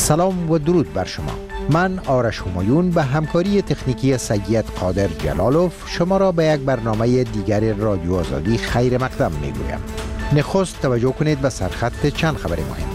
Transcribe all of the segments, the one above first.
سلام و درود بر شما. من آرش همایون به همکاری تکنیکی سید قادر جلالوف شما را به یک برنامه دیگر رادیو آزادی خیر مقدم میگویم. نخست توجه کنید به سرخط چند خبر مهم.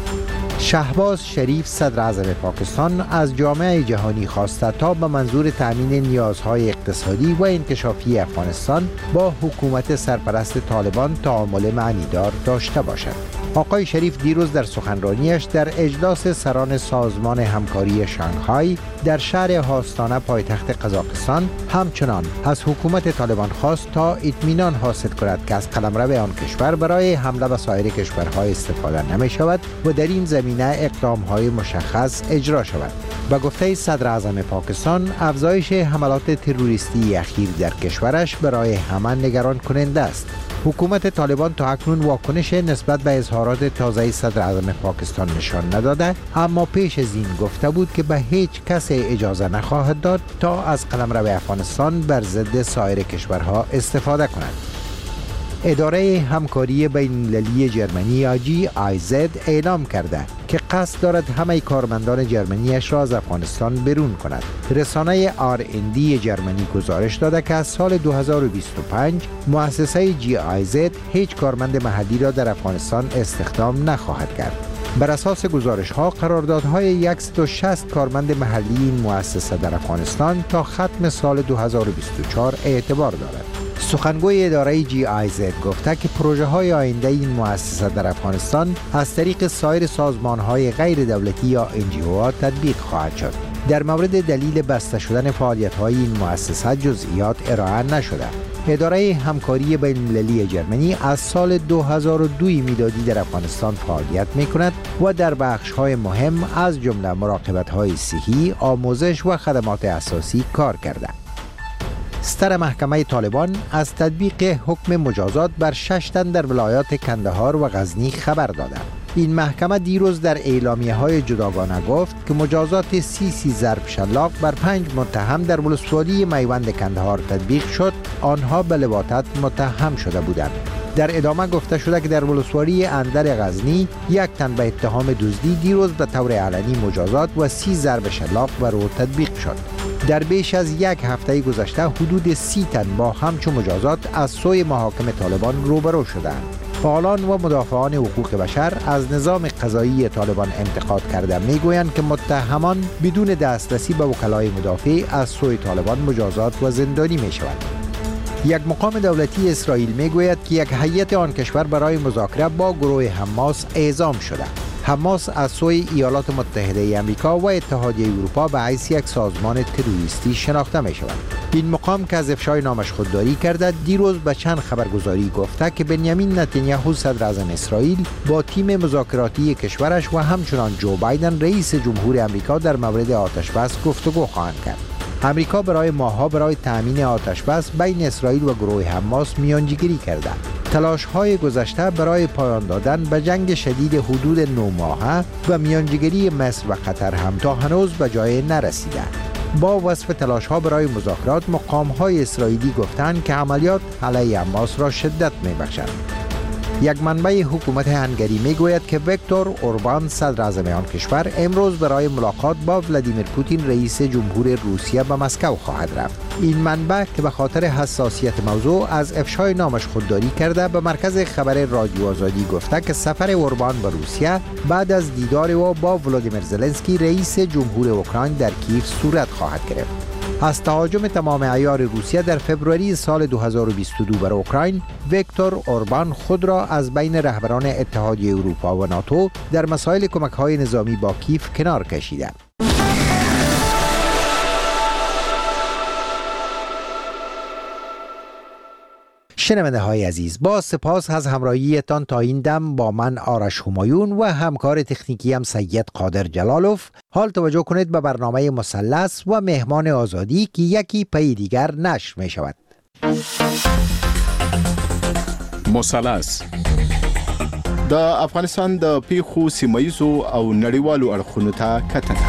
شهباز شریف صدر اعظم پاکستان از جامعه جهانی خواسته تا به منظور تأمین نیازهای اقتصادی و انکشافی افغانستان با حکومت سرپرست طالبان تعامل معنیدار داشته باشد. آقای شریف دیروز در سخنرانیش در اجلاس سران سازمان همکاری شانگهای در شهر آستانه پایتخت قزاقستان همچنان از حکومت طالبان خواست تا اطمینان حاصل کند که از قلمرو آن کشور برای حمله به سایر کشورها استفاده نمی شود و در این زمینه اقدام‌های مشخص اجرا شود. به گفته صدر اعظم پاکستان، افزایش حملات تروریستی اخیر در کشورش برای همه نگران کننده است. حکومت طالبان تا اکنون واکنش نسبت به اظهارات تازه صدر اعظم پاکستان نشان نداده، اما پیش از این گفته بود که به هیچ کس اجازه نخواهد داد تا از قلمرو افغانستان بر ضد سایر کشورها استفاده کند. اداره همکاری بین‌المللی جرمنی GIZ اعلام کرده که قصد دارد همه کارمندان جرمنیش را از افغانستان برون کند. رسانه RND جرمنی گزارش داده که از سال 2025 مؤسسه GIZ هیچ کارمند محلی را در افغانستان استخدام نخواهد کرد. بر اساس گزارش ها قراردادهای 160 کارمند محلی این مؤسسه در افغانستان تا ختم سال 2024 اعتبار دارد. سخنگوی اداره GIZ گفته که پروژه های آینده این مؤسسه در افغانستان از طریق سایر سازمان های غیر دولتی یا NGO تطبیق خواهد شد. در مورد دلیل بسته شدن فعالیت های این مؤسسه جزئیات ارائه نشده. اداره همکاری بین‌المللی جرمنی از سال 2002 میلادی در افغانستان فعالیت می کند و در بخش های مهم از جمله مراقبت های صحی، آموزش و خدمات اساسی کار کرده. ستر محکمه طالبان از تطبیق حکم مجازات بر 6 تن در ولایات کندهار و غزنی خبر داده. این محکمه دیروز در اعلامیه‌های جداگانه گفت که مجازات 30 ضرب شلاق بر 5 متهم در ولسوالی میوند کندهار تطبیق شد. آنها به لواطت متهم شده بودند. در ادامه گفته شده که در ولسوالی اندر غزنی 1 تن به اتهام دزدی دیروز به طور علنی مجازات و 30 ضرب شلاق بر او تطبیق شد. در بیش از 1 هفته گذشته حدود 30 تن با همچون مجازات از سوی محاکم طالبان روبرو شدند. فعالان و مدافعان حقوق بشر از نظام قضایی طالبان انتقاد کرده میگویند که متهمان بدون دسترسی به وکلای مدافع از سوی طالبان مجازات و زندانی می شوند. یک مقام دولتی اسرائیل میگوید که یک هیئت آن کشور برای مذاکره با گروه حماس اعزام شده. حماس از سوی ایالات متحده آمریکا و اتحادیه اروپا به حیث یک سازمان تروریستی شناخته می شود. این مقام که از افشای نامش خودداری کرده دیروز به چند خبرگزاری گفته که بنیامین نتانیاهو صدر اعظم اسرائیل با تیم مذاکراتی کشورش و همچنان جو بایدن رئیس جمهور آمریکا در مورد آتش‌بس گفتگو خواهند کرد. امریکا برای ماه‌ها برای تأمین آتش‌بس بین اسرائیل و گروه حماس میانجیگری کرده. تلاش‌های گذشته برای پایان دادن به جنگ شدید حدود 9 ماهه و میانجیگری مصر و قطر هم تا هنوز به جای نرسیده. با وصف تلاش‌ها برای مذاکرات، مقام‌های اسرائیلی گفتند که عملیات علیه حماس را شدت می‌بخشد. یک منبع حکومت هنگری میگوید که ویکتور اوربان صدر اعظم آن کشور امروز برای ملاقات با ولادیمیر پوتین رئیس جمهور روسیه به مسکو خواهد رفت. این منبع که به خاطر حساسیت موضوع از افشای نامش خودداری کرده به مرکز خبر رادیو آزادی گفته که سفر اوربان به روسیه بعد از دیدار او با ولادیمیر زلنسکی رئیس جمهور اوکراین در کیف صورت خواهد گرفت. از تهاجم تمام عیار روسیه در فوریه سال 2022 بر اوکراین، ویکتور اوربان خود را از بین رهبران اتحادیه اروپا و ناتو در مسائل کمک‌های نظامی با کیف کنار کشیده. شنونده های عزیز، با سپاس از همراهیتان تا این دم با من آرش همایون و همکار تکنیکی هم سید قادر جلالوف. حال توجه کنید به برنامه مثلث و مهمان آزادی که یکی پی دیگر نشر می شود. مثلث د افغانستان د پیښو سیمه‌ییزو او نړیوالو اړخونو ته کتنه.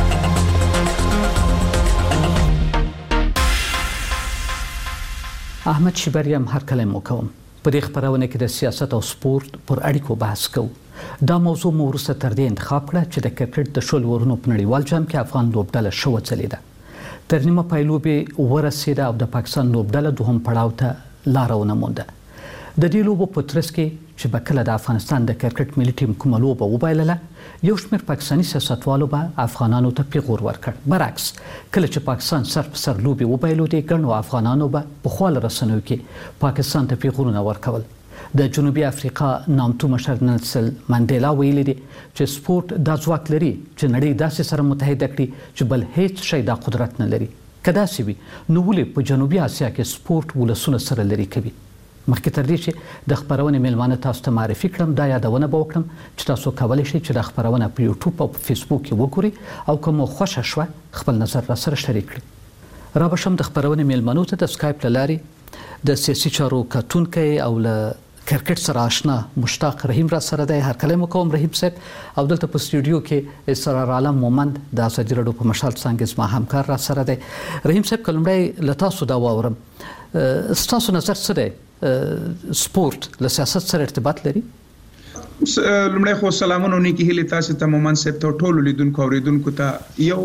احمد شیبری هم هر کله مو کوم په دې خبرونه کې د سیاست او سپورت پر اړیکو بحث کوو. دا موضوع مو وروسته تر دې انتخاب کړه چې د کرکټ د شل ورونو په نړیوال جام کې افغان لوبډله ښه وځلېده. تر نیمه پای لوبې ورسېده او د پاکستان لوبډله دوهم پړاو ته لاره ونه مونده. د دې لوبو په ترڅ کې چې به کله د افغانستان د کرکټ ملي ټیم کومه لوبه وبایلله، یو شمېر پاکستاني سیاستوالو به افغانانو ته پیغور ورکړ. برعکس کله چې پاکستان سر په سر لوبې وبایلودې، ګڼو افغانانو به په خواله رسنیو کې پاکستان ته پیغورونه ورکول. د جنوبي افریقا نامتو مشر نیلسن منډیلا ویلي دي چې سپورت دا ځواک لري چې نړۍ داسې سره متحده کړي چې بل هیڅ شی دا قدرت نه لري. که داسې وي نو ولې په جنوبي اسیا کې سپورت ولسونه سره لري کوي؟ مخکې تر دې چې د خپرونې میلمانه تاسو ته معرفي کړم، دا یادونه به وکړم چې تاسو کولی شئ چې دا خپرونه په یوټیوب او په فیسبوک کې وګورئ او که مو خوښه شوه خپل نظر را سره شریک کړئ. را به شم د خپرونې میلمنو ته د سکایپ له لارې د سیاسي چارو کتونکی او له کرکټ سره آشنا مشتاق رحیم را سره دی. هرکلی مو کوم رحیم صاحب. او دلته په سټوډیو کې اسرار عالم مومند د ازادي راډیو په مشال څانګې زما همکار را سره دی. رحیم صاحب که لومړی له تاسو دا واورم، ستاسو نظر څه دی؟ سپورت له سیاست سره ارتباط لري؟ لومړی خو سلامونه نیکی هیلې تاسو ته مومند صاحب ته ټولو لیدونکو اوریدونکو ته. یو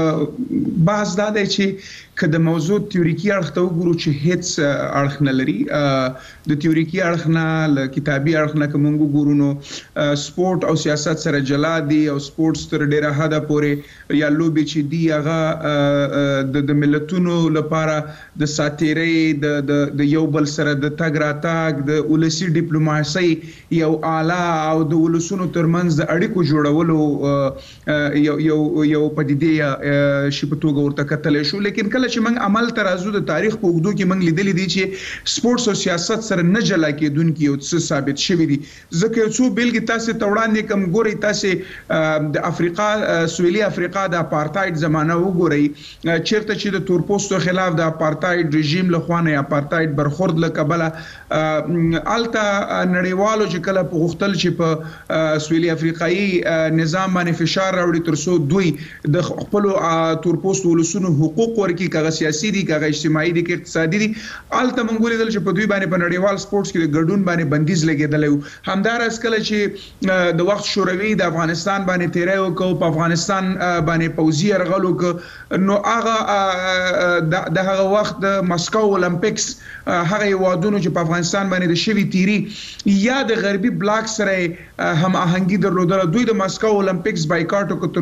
بحث دا دی چې که د موضوع تیوریکي اړخ ته وګورو چې هیڅ اړخ نه لري. د تیوریکي اړخ نه له کتابي اړخ نه که موږ وګورو نو سپورت او سیاست سره جلا دي او سپورت تر ډیره حده پورې یا لوبې چې دي هغه د ملتونو لپاره د ساتیرۍ د یو بل سره د تګ راتګ د ولسي ډیپلوماسۍ یو اعلی او د ولسونو ترمنځ د اړیکو جوړولو یو پدیدې شي په توګه ورته کتلی شو. لیکن کله چې موږ عمل ته راځو د تاریخ په اوږدو کې موږ لیدلی دي چې سپورټس او سیاست سره نه جلا کېدونکي یو څه ثابت شوي دي. ځکه یو څو بیلګې تاسې ته وړاندې کوم. ګورئ تاسې د افریقا سویلي افریقا د اپارتایډ زمانه وګورئ، چیرته چې د تورپوستو خلاف د اپارتایډ رژیم لخوا نه اپارتایډ برخورد له کبله الته نړیوالو چې کله په غوښتل چې په سویلي افریقایي نظام باندې فشار راوړي ترڅو دوی د خپلو تورپوستو ولسونو حقوق ورکړي، کاغه سیاسي دي کاغه اجتماعي دي که اقتصادي دي، الته موږ ولیدل چې په دوی باندې په نړیوال سپورټس کې د ګډون باندې بندیز لګېدلی و. همداراز کله چې د وخت شوروي د افغانستان باندې تیری وکړو، په افغانستان باندې پوځي یرغل وکړ، نو هغه د هغه وخت د مسکو اولمپیکس هغه هیوادونو چې په افغانستان باندې د شوي تیری یا د غربي بلاک سره هم آهنګي درلودله، دوی د مسکو اولمپیکس بایکاټ وکړ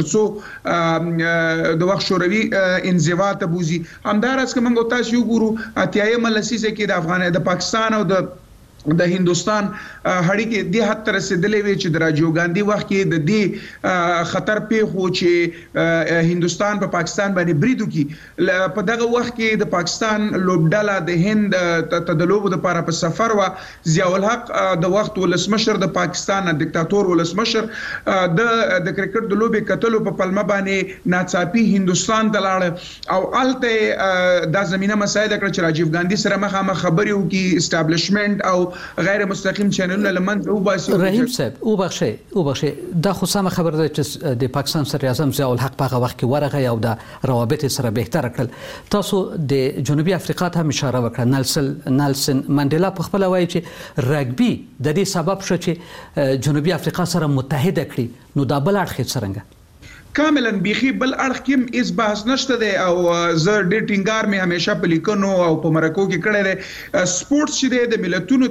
ترڅو د وخت شوروي انزوا ته بوزي. همداراز که موږ تاسو وګورو اتیایمه لسیزه کې د پاکستان او د هندوستان هډیکې دې حد ته رسېدلې وې چې د راجیو ګاندي وخت کې د دې خطر پیښ و چې هندوستان په پاکستان باندې برید وکړي. په دغه وخت کې د پاکستان لوبډله د هند ته د لوبو دپاره په سفر وه. ضیاء الحق د وخت ولسمشر د پاکستان دیکتاتور ولسمشر د کرکټ د لوبې کتلو په پلمه باندې ناڅاپي هندوستان ته لاړه او هلته دا زمینه مساعده کړه چې راجیو ګاندي سره مخامخ خبرې وکړي، اسټابلیشمنټ او غیر مستقیم چینلونه لمنځه وباسي. رحیم صاحب وبخښئ، دا خو سمه خبره ده چې د پاکستان صدر اعظم ضیاء الحق په هغه وخت کې ورغی او د روابط سره بهتره کړل. تاسو د جنوبي افریقا ته هم اشاره وکړه. نیلسن منډیلا په خپله وایي چې رګبي د دې سبب شو چې جنوبي افریقا سره متحده کړي، نو دا بل اړخ یې څرنګه؟ کاملا بیخي بل اړخ کې هیڅ بحث نشته دی او زه ډېر ټینګار مې همیشه په لیکنو او په مرکو کې کړی دی. سپورټس چې دی د ملتونو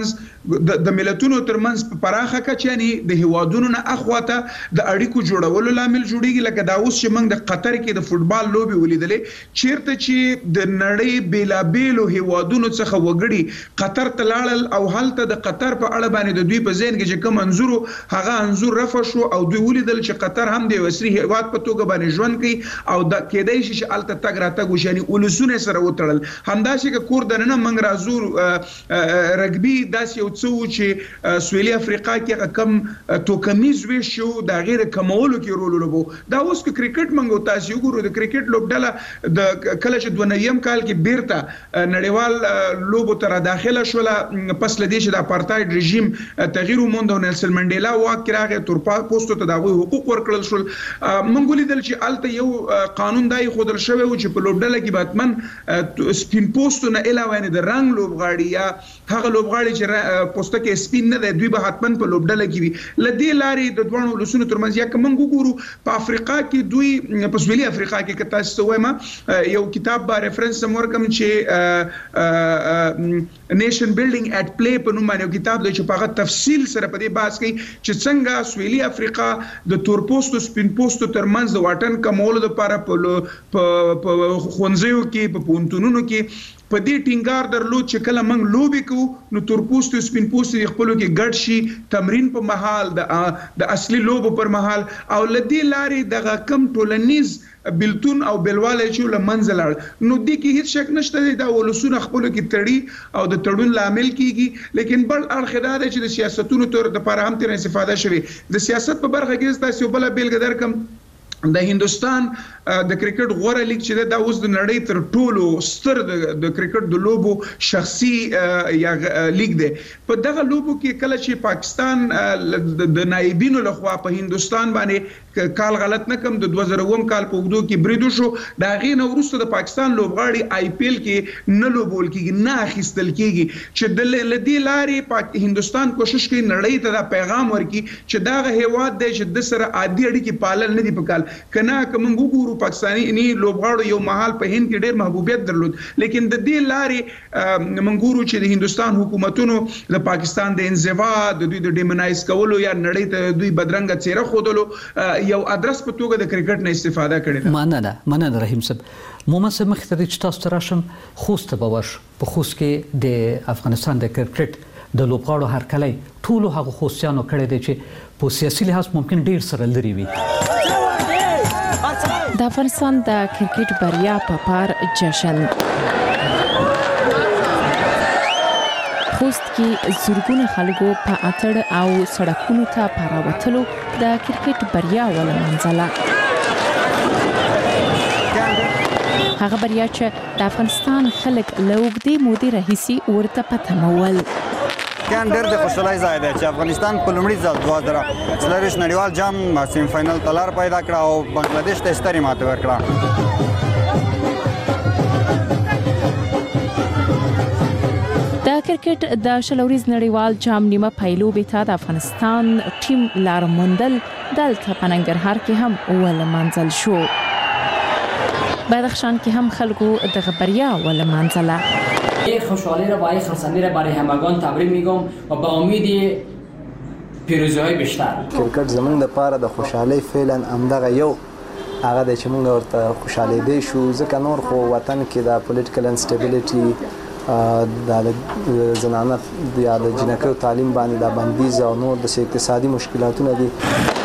ترمنځ په پراخه کچه یعنی د هیوادونو نه اخواته د اړیکو جوړولو لامل جوړیږي. لکه دا اوس چې موږ د قطر کې د فوټبال لوبې ولیدلې، چیرته چې د نړۍ بیلابیلو هیوادونو څخه وګړي قطر ته لاړل او هلته د قطر په اړه باندې د دوی په ذهن کې چې کوم انځور هغه انځور رفع شو او دوی ولیدل چې قطر هم د یو هیواد په توګه باندې ژوند کوي او د کېدای شي چې الته تګ راتګ وشي، یعنی ولسونه سره وتړل. همداسې که کور دننه موږ راځو رګبي داسې یو څه و چې سویلي افریقا کې کم توکمیز ویش شو د هغې د کمولو کې رول ولوبو. دا اوس که کرکټ موږ تاسې وګورو، د کرکټ لوبډله د کله چې 2009 کال کې بیرته نړیوال لوبو ته راداخله شوله پس له دې چې د اپارتایډ رژیم تغییر وموند او نیلسن منډیلا واک کې راغی، تورپوستو ته د هغوی حقوق ورکړل شول. موږ لیدل چې الته یو قانون دای خودل شوی و چې په لوبډله کې باتمن سپین پوسټونه علاوه نه د رنگ لوبغاړي یا هغه لوبغاړي چې پوسټه کې سپین نه دی دوی به حتمن په لوبډله کې وي لدې لارې د دوه ولسونو ترمنځ یا کوم ګورو په افریقا کې دوی په سویلي افریقا کې کته سوما یو کتاب با ریفرنس ورکم چې نیشن بیلډینګ اټ پلی په نوم باندې کتاب دی چې په هغه تفصیل سره په دې بحث کوي چې څنګه سویلي افریقا د تور پوسټو سپین پوسټو ترمنځ د واټن کمولو لپاره په خونځیو کې په پونتونونو کې په دې ټینګار درلود چې کله موږ لوبي کوو نو تور پوسټو سپین پوسټو خپلو کې ګډ شي تمرین په محل د اصلي لوبو پر محل او لدې لارې دغه کم ټولنیز بلتون او بلواله چې لمنځل نو دې کې هیڅ شک نشته دا ولسونه خپلو کې تړي او د تړون لامل کیږي لیکن بل اړخ دا چې د سیاستونو تر د لپاره هم تر استفاده شوی د سیاست په برخه کې تاسو بل بیلګه درکم د هندستان د کرکټ غوړه لیګ چې دا اوس د نړۍ تر ټولو ستر د کرکټ د لوبو شخصي یا لیګ دی په دغه لوبو کې کله چې پاکستان د نائبینو لخوا په هندستان باندې کال غلط نه کم د 2009 کال په وګړو کې بریدو شو دا غینه ورسته د پاکستان لوبغاړي آی پی ایل کې نه لوبول کېږي نه اخیستل کېږي چې د لدې لارې هندستان کوشش کوي نړۍ ته دا پیغام ورکړي چې دا هیواد دی چې د سره عادي اړیکې پالل نه دي پکال کنه کوم وګورو پاکستاني لوبغاړو یو محل په هند کې ډېر محبوبیت درلود لیکن د دې لارې منګورو چې د هندستان حکومتونو د پاکستان د انزوا د دوی د ډیمونایز کولو یا نړۍ ته دوی بدرنګ چهره خودلو یو ادرس په توګه د کرکټ نه استفاده کړې مننه رحیم صاحب مومن صاحب مختري چې تاسو تراشم خوست به ورش په خوست کې د افغانستان د کرکټ د لوبغاړو هرکلی ټولو هغه خوستیانو کړی دی چې په سیاسي لحاظ ممکن ډیر سره لري وي د افغانستان د کرکټ بریا په پار جشن خوست کې زورګونه خلکو په اتړ او سړکونو ته پراوتلو د کرکټ بریا ولمنځله هغه بریا چې د افغانستان خلک لوګدي مودي رئیسي ورته پتمول کان ډېر د خوشحالۍ ځای دی چې افغانستان په لومړي ځل 2024 نړیوال جام سیم فائنل ته لار پیدا کړه او بنگلاديش ته سترې ماتې ورکړه د کرکټ د شلوريز نړیوال جام نیمه پایلوبې ته د افغانستان ټیم لار موندل دلته په ننګرهار کې هم ولمنځل شو بدخشان کې هم خلکو د خبریا ولمنځله یک خوشحالی را با یک خرسندی را برای همگان تبریک میگم و با امید پیروزی های بیشتر کرکټ زمونږ د پاره د خوشحالۍ فعلا همدغه یو هغه د چې موږ ورته خوشحالي دی شو ځکه نور خو وطن کې د پولیټیکل انسټیبিলিټي د زنانه یا د جنکو تعلیم باندې د بندیز او نور د اقتصادي مشکلاتونه دي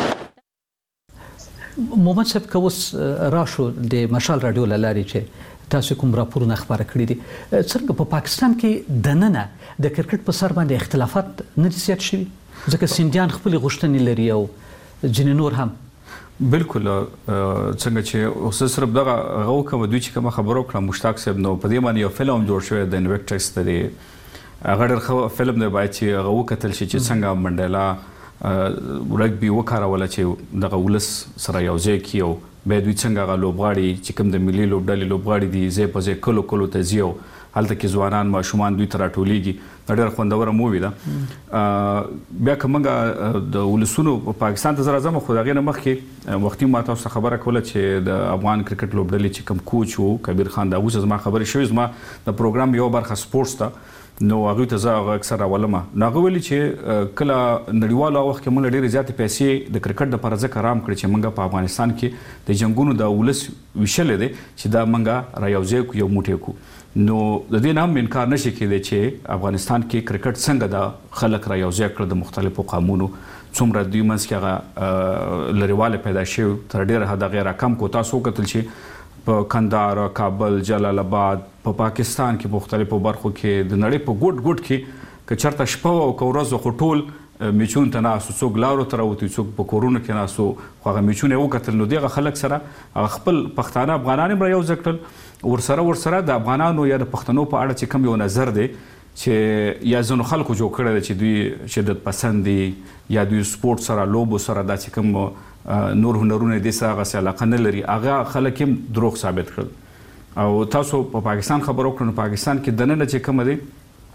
محمد صاحب کوس راشو د مشال رادیو لاري چې تاسو کوم راپورونه خبره کړی دي څنګه په پاکستان کې د نننه د کرکټ په سر باندې اختلافات نه دي زیات شوي ځکه سندیان خپل غوښتنې لري او ځینې نور هم بالکل څنګه چې اوس صرف دغه غو کوم دوی چې کوم خبرو کړم مشتاق صاحب نو په دې باندې یو فلم جوړ شوی د انویکټکس ته هغه ډېر فلم دی باید چې غو کتل شي چې څنګه منډیلا رګبي وکاروله چې دغه ولس سره یو ځای کیو به دوی څنګه غلوبغاړي چې کوم د ملي لوبډلې لوبغاړي دي زه په ځای کلو ته زیو هلته کې ځوانان ماشومان دوی تر ټولېږي ډېر خوندوره مووی ده بیا کومه د ولسونو پاکستان ته زما خو دغه نه مخکې وختي ما تاسو خبره کوله چې د افغان کرکټ لوبډلې چې کوم کوچ وو کبیر خان دا اوس زما خبره شوې زما د پروګرام یو برخه سپورتس ته نو هغه ته زه اکثر اولمه ناغه ویلي چې کله نړیوالو وخت کې موږ ډېر زیات پیسې د کرکټ د پرځه کرام کړی چې موږ په افغانستان کې د جنگونو د ولس وشلې دي چې دا موږ را یوځای یو موټی کو نو د دې نام انکار نشي کېدی چې افغانستان کې کرکټ څنګه د خلک را یوځای کړ د مختلفو قومونو څومره دوی منځ کې هغه لریواله پیدا شوی تر ډېره حد غیر کم کو تاسو کتل چې په کندهار کابل جلال آباد په پاکستان کې مختلفو برخو کې د نړۍ په ګډ کې که چرته شپه او کورزو خټول میچون ته ناسو څوک لارو تر وتی څوک په کورونو کې ناسو خو میچونه وکتل نو دغه خلک سره خپل پښتانه افغانان یو ځکل ورسره د افغانانو یا د پښتنو په اړه چې کوم یو نظر دی چې یا ځینو خلکو جوړ کړی دی چې دوی شدت پسند دي یا دوی سپورت سره لوبو سره دا چې کوم نور هنرونه دي سره هغسې علاقه نه لري هغه خلک هم دروغ ثابت کړل او تاسو په پاکستان خبرو کړو نو پاکستان کې دننه چې کومه دی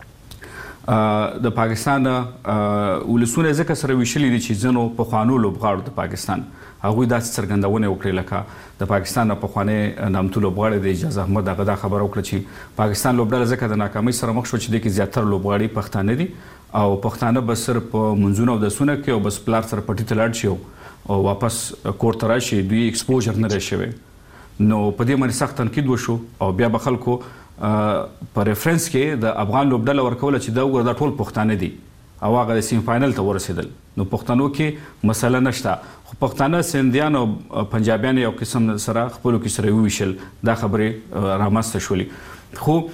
د پاکستان ولسونه ځکه سره ویشلي دي چې ځینو پخوانو لوبغاړو د پاکستان هغوی داسې څرګندونه وکړې لکه د پاکستان نه پخوانی نامتو لوبغاړی د اجاز احمد هغه دا خبره وکړه چې پاکستان لوبډله ځکه د ناکامۍ سره مخ شو چې دې کې زیاتره لوبغاړي پښتانه دي او پښتانه به صرف په منځونه او اودسونه کوي او بس پلار سره پټي ته لاړ شي او واپس کور ته راشي دوی ایکسپوژر نه دی شوی نو په دې باندې سخت تنقید وشو او بیا به خلکو په ریفرنس کې د افغان لوبډله ورکوله چې دا وګوره دا ټول پښتانه دي او هغه د سیمی فاینل ته ورسېدل نو پښتنو کې مسله نشته خو پښتانه سندیان او پنجابیان یو قسم سره خپلو کې سره وویشل دا خبرې رامنځته شولې خو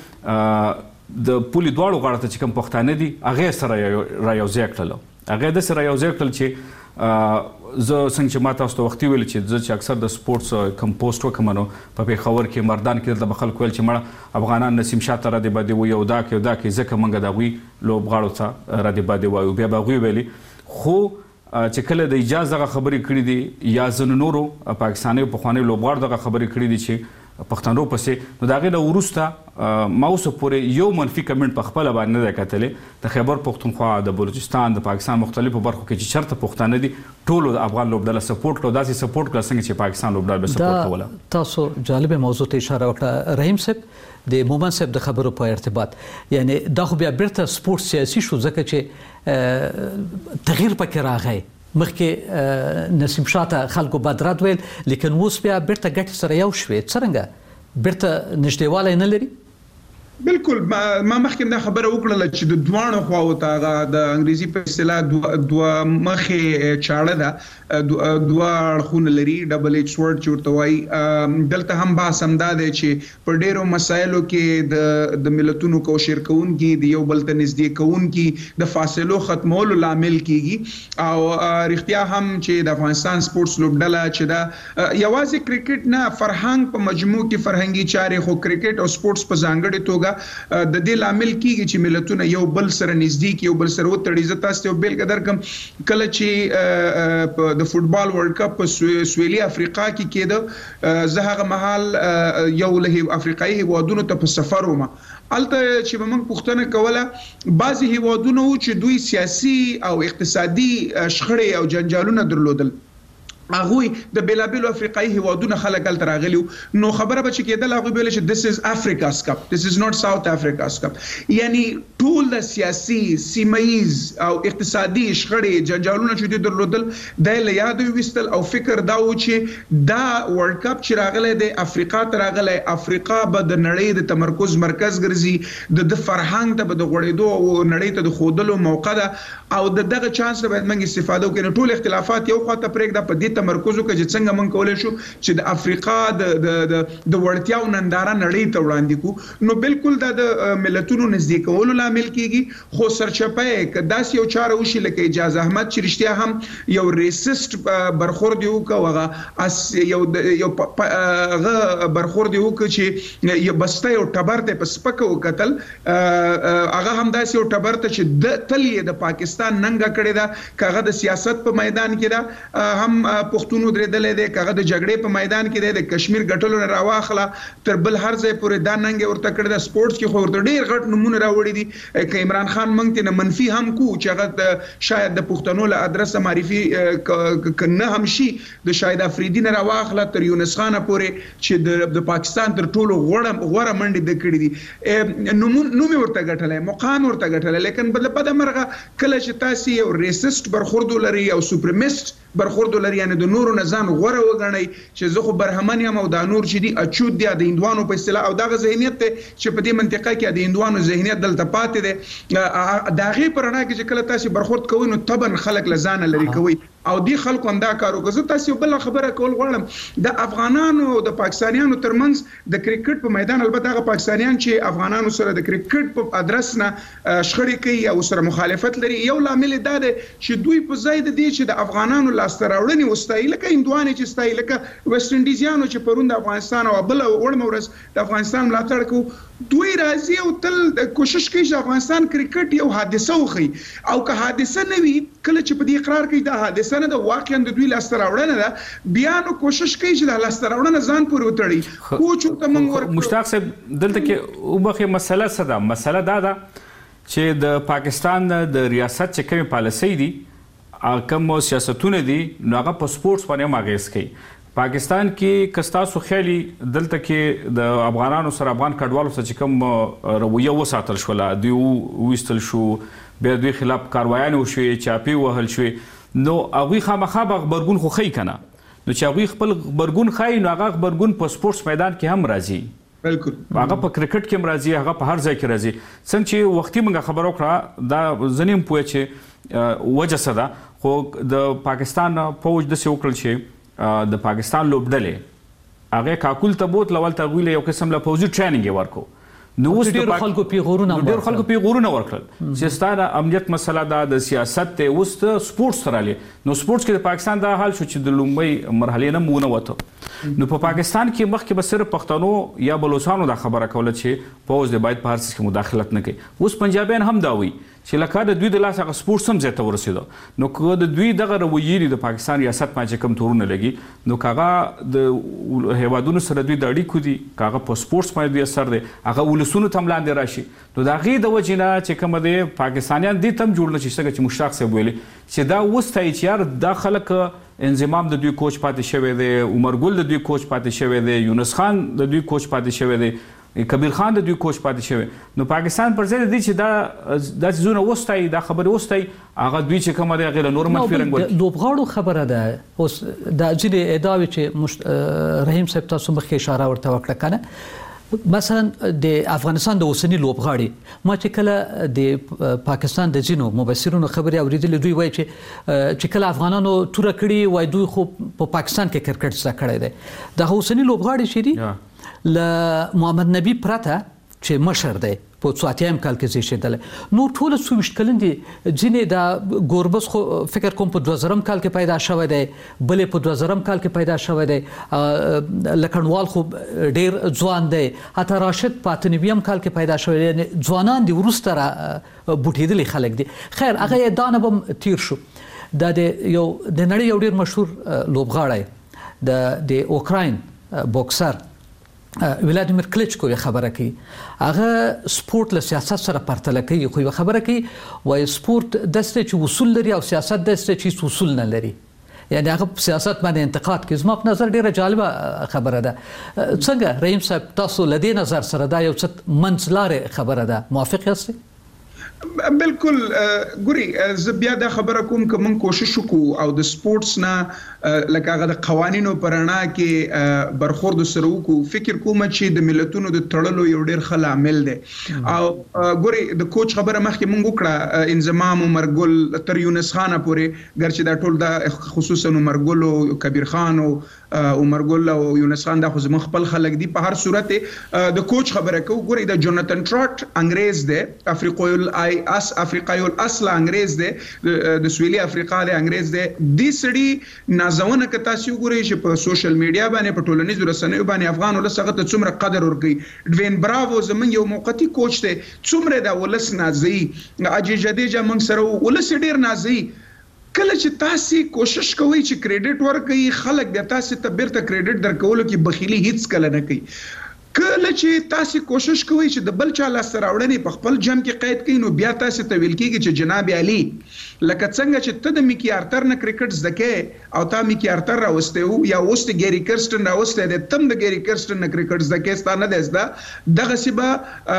د پولې دواړو غاړو ته چې کوم پښتانه دي هغې سره را یوځای کړل هغې داسې را یوځای کړل چې زه څنګه چې ما تاسو ته وختي ویل چې زه چې اکثر د سپورټس کوم پوسټ وکړم نو په پېښور کې مردان کې دلته به خلکو ویل چې مړه افغانان نسیم شاه ته رادې بادې وایي او دا کوي ځکه موږ د هغوی لوبغاړو ته رادې بادې وایو بیا به هغوی ویلي خو چې کله د اجاز دغه خبرې کړي دي یا ځینو نورو پاکستانیو پخوانیو لوبغاړو دغه خبرې کړي دي چې پښتنو پسې نو د هغې نه وروسته ما اوسه پورې یو منفي کمنټ په خپله باندې نه دی کتلی د خیبر پښتونخوا د بلوچستان د پاکستان مختلفو برخو کې چې چېرته پښتانه دي ټولو د افغان لوبډله سپورټ کړو داسې سپورټ کړه څنګه چې پاکستان لوبډله به سپورټ کوله تاسو جالبه موضوع ته اشاره وکړه رحیم صاحب د مومن صاحب د خبرو په ارتباط یعنی دا خو بیا بیرته سپورټ سیاسي شو ځکه چې تغییر پکې راغی مخکې نسیم شاه ته خلکو بدرد ویل لیکن اوس بیا بیرته ګټې سره یو شوې څرنګه بیرته نږدېوالی نه لري بالکل ما مخکې دا خبره وکړله چې د دوانو خواو ته هغه د انګریزي په اصطلاح دوه مخې چاړه ده دوه اړخونه لري ډبل ایچ ورډ چې ورته وایي دلته هم بحث همدا دی چې په ډیرو مسایلو کې د ملتونو کوشش کوونکي د یو بل ته نږدې کوونکي د فاصلو ختمولو لامل کیږي او رښتیا هم چې د افغانستان سپورټس لوبډله چې دا یوازې کرکټ نه فرهنګ په مجموع کې فرهنګي چارې خو کرکټ او سپورټس په ځانګړي توګه د دې لامل کیږي چې ملتونه یو بل سره نږدې یو بل سره وتړي زه تاسو ته بیلګه درکم کله چې د فوتبال ورلد کپ په سویلي افریقا کې کېده زه هغه مهال یو له افریقایي هیوادونو ته په سفر وم الته چې موږ پوښتنه کوله بعضي هیوادونو چې دوی سیاسي او اقتصادي شخړې او جنجالونه درلودل هغه د بیلابیلو افریقایي هیوادونو خلک هلته راغلي نو خبره به چې کېدل هغوی به ویل چې this is Africa's cup this is not South Africa's cup یعنی ټول د سیاسي سیمه‌ایز او اقتصادي شخړې جنجالونه چې دوی درلودل دی له یاده ویستل او فکر دا و چې دا ورلد کپ چې راغلی دی افریقا ته راغلی افریقا به د نړۍ د تمرکز مرکز ګرځي د فرهنګ ته به د غوړېدو او نړۍ ته د ښودلو موقع ده او دغه چانس نه باید موږ استفاده وکړو ټول اختلافات یو خواته پرېږده په دې تمرکز وکړي چې څنګه موږ کولای شو چې د افریقا د وړتیاو ننداره نړۍ ته وړاندې کو نو بالکل دا د ملتونو نږدې کولو لامل کیږي خو سرچپه کداس یو چاره وشي لکه اجاز احمد چې رښتیا هم یو ریسست برخورد یو کوغه یو برخورد یو چې یو بسته یو ټبر ته پسپکه وکتل هغه هم داس یو ټبر ته چې د تلې د پاکستان ننګه کړی دا کاغه د سیاست په میدان کې دا هم پښتونو درېدلې ده کاغه د جګړې په میدان کې ده د کشمیر ګټلو نه راواخله تر بل هر ځای پورې دا ننګ ورته کړی د سپورټس کې خو ورته ډېر غټ نمونه راوړي دي ک عمران خان مونږ ته منفي هم کو چې هغه شاید د پښتنو له ادرسه معرفي کنه هم شي د شاید افریدي نه راواخله تر یونس خان پورې چې د پاکستان تر ټولو غوړه منډي د کړی دي نومي ورته ګټلې مقام ورته ګټلې لیکن بد مرغه کله چې تاسو یو ریسست برخورد لري او سوپرمیست برخورد لري یعنی د نورو نزان غوره وګڼي چې زه خو برهمن یم او دا نور چې دي اچود دي د هندوانو په اصطلاح او دغه ذهنیت ته چې په دې منطقه کې د هندوانو ذهنیت دلته پاتې دي دا غي پرنا کې چې کله تاسو برخورد کوئ نو طبعا خلک لزان لري کوي او دی خلکو هم دا کار وکړ. زه تاسو بل خبره کول غواړم د افغانانو او د پاکستانیانو ترمنځ د کرکټ په میدان، البته هغه پاکستانیان چې افغانانو سره د کرکټ په ادرس نه شخړې کوي او سره مخالفت لري، یو لامل دا دی چې دوی په ځای د دې چې د افغانانو لاسته راوړنې وستایي، لکه هندوانې چې ستایي، لکه ویسټ انډیزیانو چې پرون د افغانستان او بل وړمه ورځ د افغانستان ملاتړ کوي، دوی راځي او تل کوشش کوي چې افغانستان کرکټ یو حادثه وخی، او که حادثه نه وي کله چې په دې اقرار کوي دا حادثه نه ده، واقعا د دوی لاسته راوړنه ده، بیا نو کوشش کوي چې د لاسته راوړنه ځان پورې وتړي. کوچ ته موږ ورکړو. مشتاق صاحب دلته کې وبخې مسله څه ده؟ مسله دا ده چې د پاکستان د ریاست چې کومې پالیسۍ دي، کوم سیاستونه دي، نو هغه په سپورټس باندې هم اغېز کوي. پاکستان کې کستاسو خیالي دلته کې د افغانانو سره افغان کډوالو سره چې کوم رویه وساتل شوله، دوی ویستل شو، بیا دوی خلاف کاروایانې وشوې، چاپې وهل شوې، نو هغوی خامخا به غبرګون خو ښیي که نه؟ نو چې هغوی خپل غبرګون ښایي نو هغه غبرګون په سپورټس میدان کې هم راځي، بالکل هغه په کرکټ کې هم راځي، هغه په هر ځای کې راځي. څنګه چې وختي موږ خبره وکړه، دا زه نه یم پوه چې وجه څه ده، خو د پاکستان فوج داسې وکړل چې د پاکستان لوبډلې هغه کاکل ته بوتله، ولته هغوی له یو قسم له پوځي ټریننګ یې ورکړو. نو اوس ډېرو خلکو پیغورونه ورکړل چې ستا د امنیت مسله ده، د سیاست دی، اوس ته سپورټس ته رالې. نو سپورټس کې د پاکستان دا حال شو چې د لومړۍ مرحلې نه ونه وته. نو په پاکستان کې مخکې به صرف پښتنو یا بلوچستانو دا خبره کوله چې پوځ دی باید په هر څه کې مداخلت نه کوي. اوس پنجابیان هم دا وایي چې لکه د دوی د لاسه هغه سپورټس هم ځای ته ورسېده. نو که د دوی دغه رویې دي د پاکستان ریاست باندې چې کوم تورونه لګي، نو که هغه د هیوادونو سره دوی د اړیکو دي، که هغه په سپورټس باندې دوی اثر دی، هغه ولسونو ته هم لاندې راشي، نو د هغې د وجې نه چې کومه دی پاکستانیان دې ته هم جوړ نه شي، څنګه چې مشتاق صاحب ویلي چې دا وستایي چې یار دا خلک انضمام د دوی کوچ پاتې شوی دی، عمر ګل د دوی کوچ پاتې شوی دی، یونس خان د دوی کوچ پاتې شوی دی، کبیر خان د دوی کوچ پاتې شوی. نو پاکستان پر ځای د دې چې دا څیزونه وستایي، دا خبرې وستایي، هغه دوی چې کومه دی هغې له نور منفي رنګ ورکړي. لوبغاړو خبره ده. اوس دا ځینې ادعاوې چې رحیم صاحب تاسو مخکې اشاره ورته وکړه که نه، مثلا د افغانستان د اوسني لوبغاړي، ما چې کله د پاکستان د ځینو مبصرینو خبرې اورېدلې، دوی وایي چې کله افغانانو توره کړي وایي دوی خو په پاکستان کې کرکټ زده کړی دی. دغه اوسني لوبغاړي چې دي له محمد نبي پرته چې مشر دی په 84 کال کې زیږېدلی، نو ټول 24 کلن دي. ځینې د ګوربز خو فکر کوم په 2000 کال کې پیدا شوی دی، بلې په 2000 کال کې پیدا شوی دی، لکڼوال خو ډېر ځوان دی، حتی راشد په 98 کال کې پیدا شوی دی، یعنې ځوانان دي وروسته را بوټېدلي خلک دي. خیر هغه یې دا نه به هم تیر شو. دا د نړۍ یو ډېر مشهور لوبغاړی د اوکراین بوکسر ولادیمیر کلیچکو یې خبره کوي، هغه سپورټ له سیاست سره پرتله کوي، خو یې خبره کوي وایي سپورټ داسې چې اصول لري او سیاست داسې چې اصول نه لري، یعنې هغه په سیاست باندې انتقاد کوي. زما په نظر ډېره جالبه خبره ده. څنګه رحیم صاحب تاسو له دې نظر سره دا یو څه منځلارې خبره ده، موافق یاستئ؟ بالکل. ګوري زه بیا دا خبره کوم که موږ کوشش وکړو او د سپورټس نه لکه هغه د قوانینو په رڼا کې برخورد سره وکړو، فکر کوم چې د ملتونو د تړلو یو ډېر ښه لامل دی. او ګوري د کوچ خبره مخکې موږ وکړه، انضمام عمر ګل تر یونس خانه پورې، ګرچې دا ټول دا خصوصا عمر ګل او کبیر خان او عمر ګل او یونس خان دا خو زموږ خپل خلک دي. په هر صورت د کوچ خبره کوو، ګوري د جوناتن ټراټ انګریز دی، افریقایي الاصل انګریز دی، د سویلي افریقا دی انګریز دی. دې سړي نازونه که تاسو وګورئ چې په سوشل میډیا باندې په ټولنیزو رسنیو باندې افغان ولس هغه ته څومره قدر ورکوي. ډوین براوو زموږ یو موقتي کوچ دی، څومره دا ولس نازوي، اجي جدیجه موږ سره ولس ډېر نازوي. کله چې تاسو کوشش کوئ چې کریډټ ورکړئ، خلک بیا تاسو ته بیرته کریډټ درکولو کې بخیلي هیڅ کله نه کوي. کله چې تاسو کوشش کوئ چې د بل چا لاسته راوړنې په خپل جمع کې قید کړئ، نو بیا تاسو ته ویل کېږي چې جناب علي، لکه څنګه چې ته د میکی آرتر نه کرکټ زده کوې او تا میکی آرتر راوستی و، یا اوس د ګیری کرسټن راوستی دی، تم د ګیری کرسټن نه کرکټ زده کوې، ستا نه دی زده، دغسې به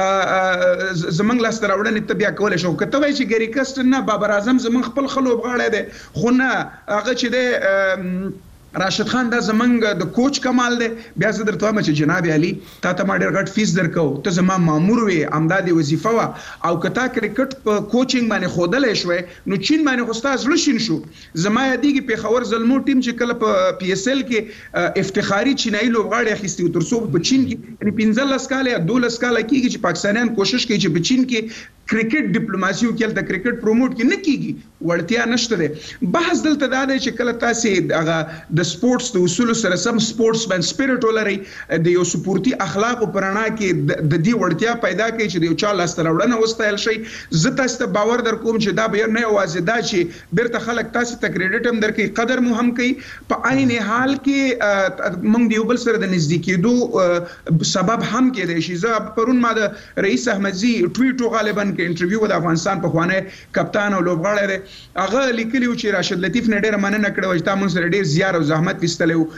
زموږ لاسته راوړنې ته بیا کولی شو. که ته وایې چې ګیری کرسټن نه، بابر اعظم زموږ خپل ښه لوبغاړی دی، خو نه، هغه چې دی راشد خان دا زمنګ د کوچ کمال دی. بیا زه درته وایم چې جناب علي تا ته ما ډېر غټ فیس درکو، ته زما مامور وې، امدادي وظیفه وه، او که تا کرکټ په کوچینګ باندې ښودلی شوی نو چین باندې خو ستا زړه شین شو. زما یادېږي پیښور زلمو ټیم چې کله په پی اس ال کې افتخاري چینایي لوبغاړي اخیستي و، تر څو په چین کې یعنې 15 کاله یا 12 کاله کېږي چې پاکستانیان کوشش کوي چې په چین کې کرکټ ډیپلوماسي وکړي، هلته کرکټ پروموټ کې نه کېږي، وړتیا نشته دی. بحث دلته دا دی چې کله تاسې هغه د سپورټس د اصولو سره سم سپورټس مین سپیرټ ولرئ، د یو سپورتي اخلاقو په رڼا کې د دې وړتیا پیدا کوي چې د یو چا لاسته راوړنه وستایل شي. زه تاسو ته باور در کوم چې دا به نه یوازې دا چې بیرته خلک تاسو ته کریډټ هم درکوي، قدر مو هم کوي، په عین حال کې موږ د یو بل سره د نږدې کېدو سبب هم کېدای شي. زه پرون ما د رئیس احمدزي ټویټ غالبا کې انټرویو د افغانستان پخوانی کپتان او لوبغاړی دی، هغه لیکلی و چې راشد لطیف نه ډېره مننه کړې وه چې تا موږ سره ډېر زیار او زحمت ویستلی و.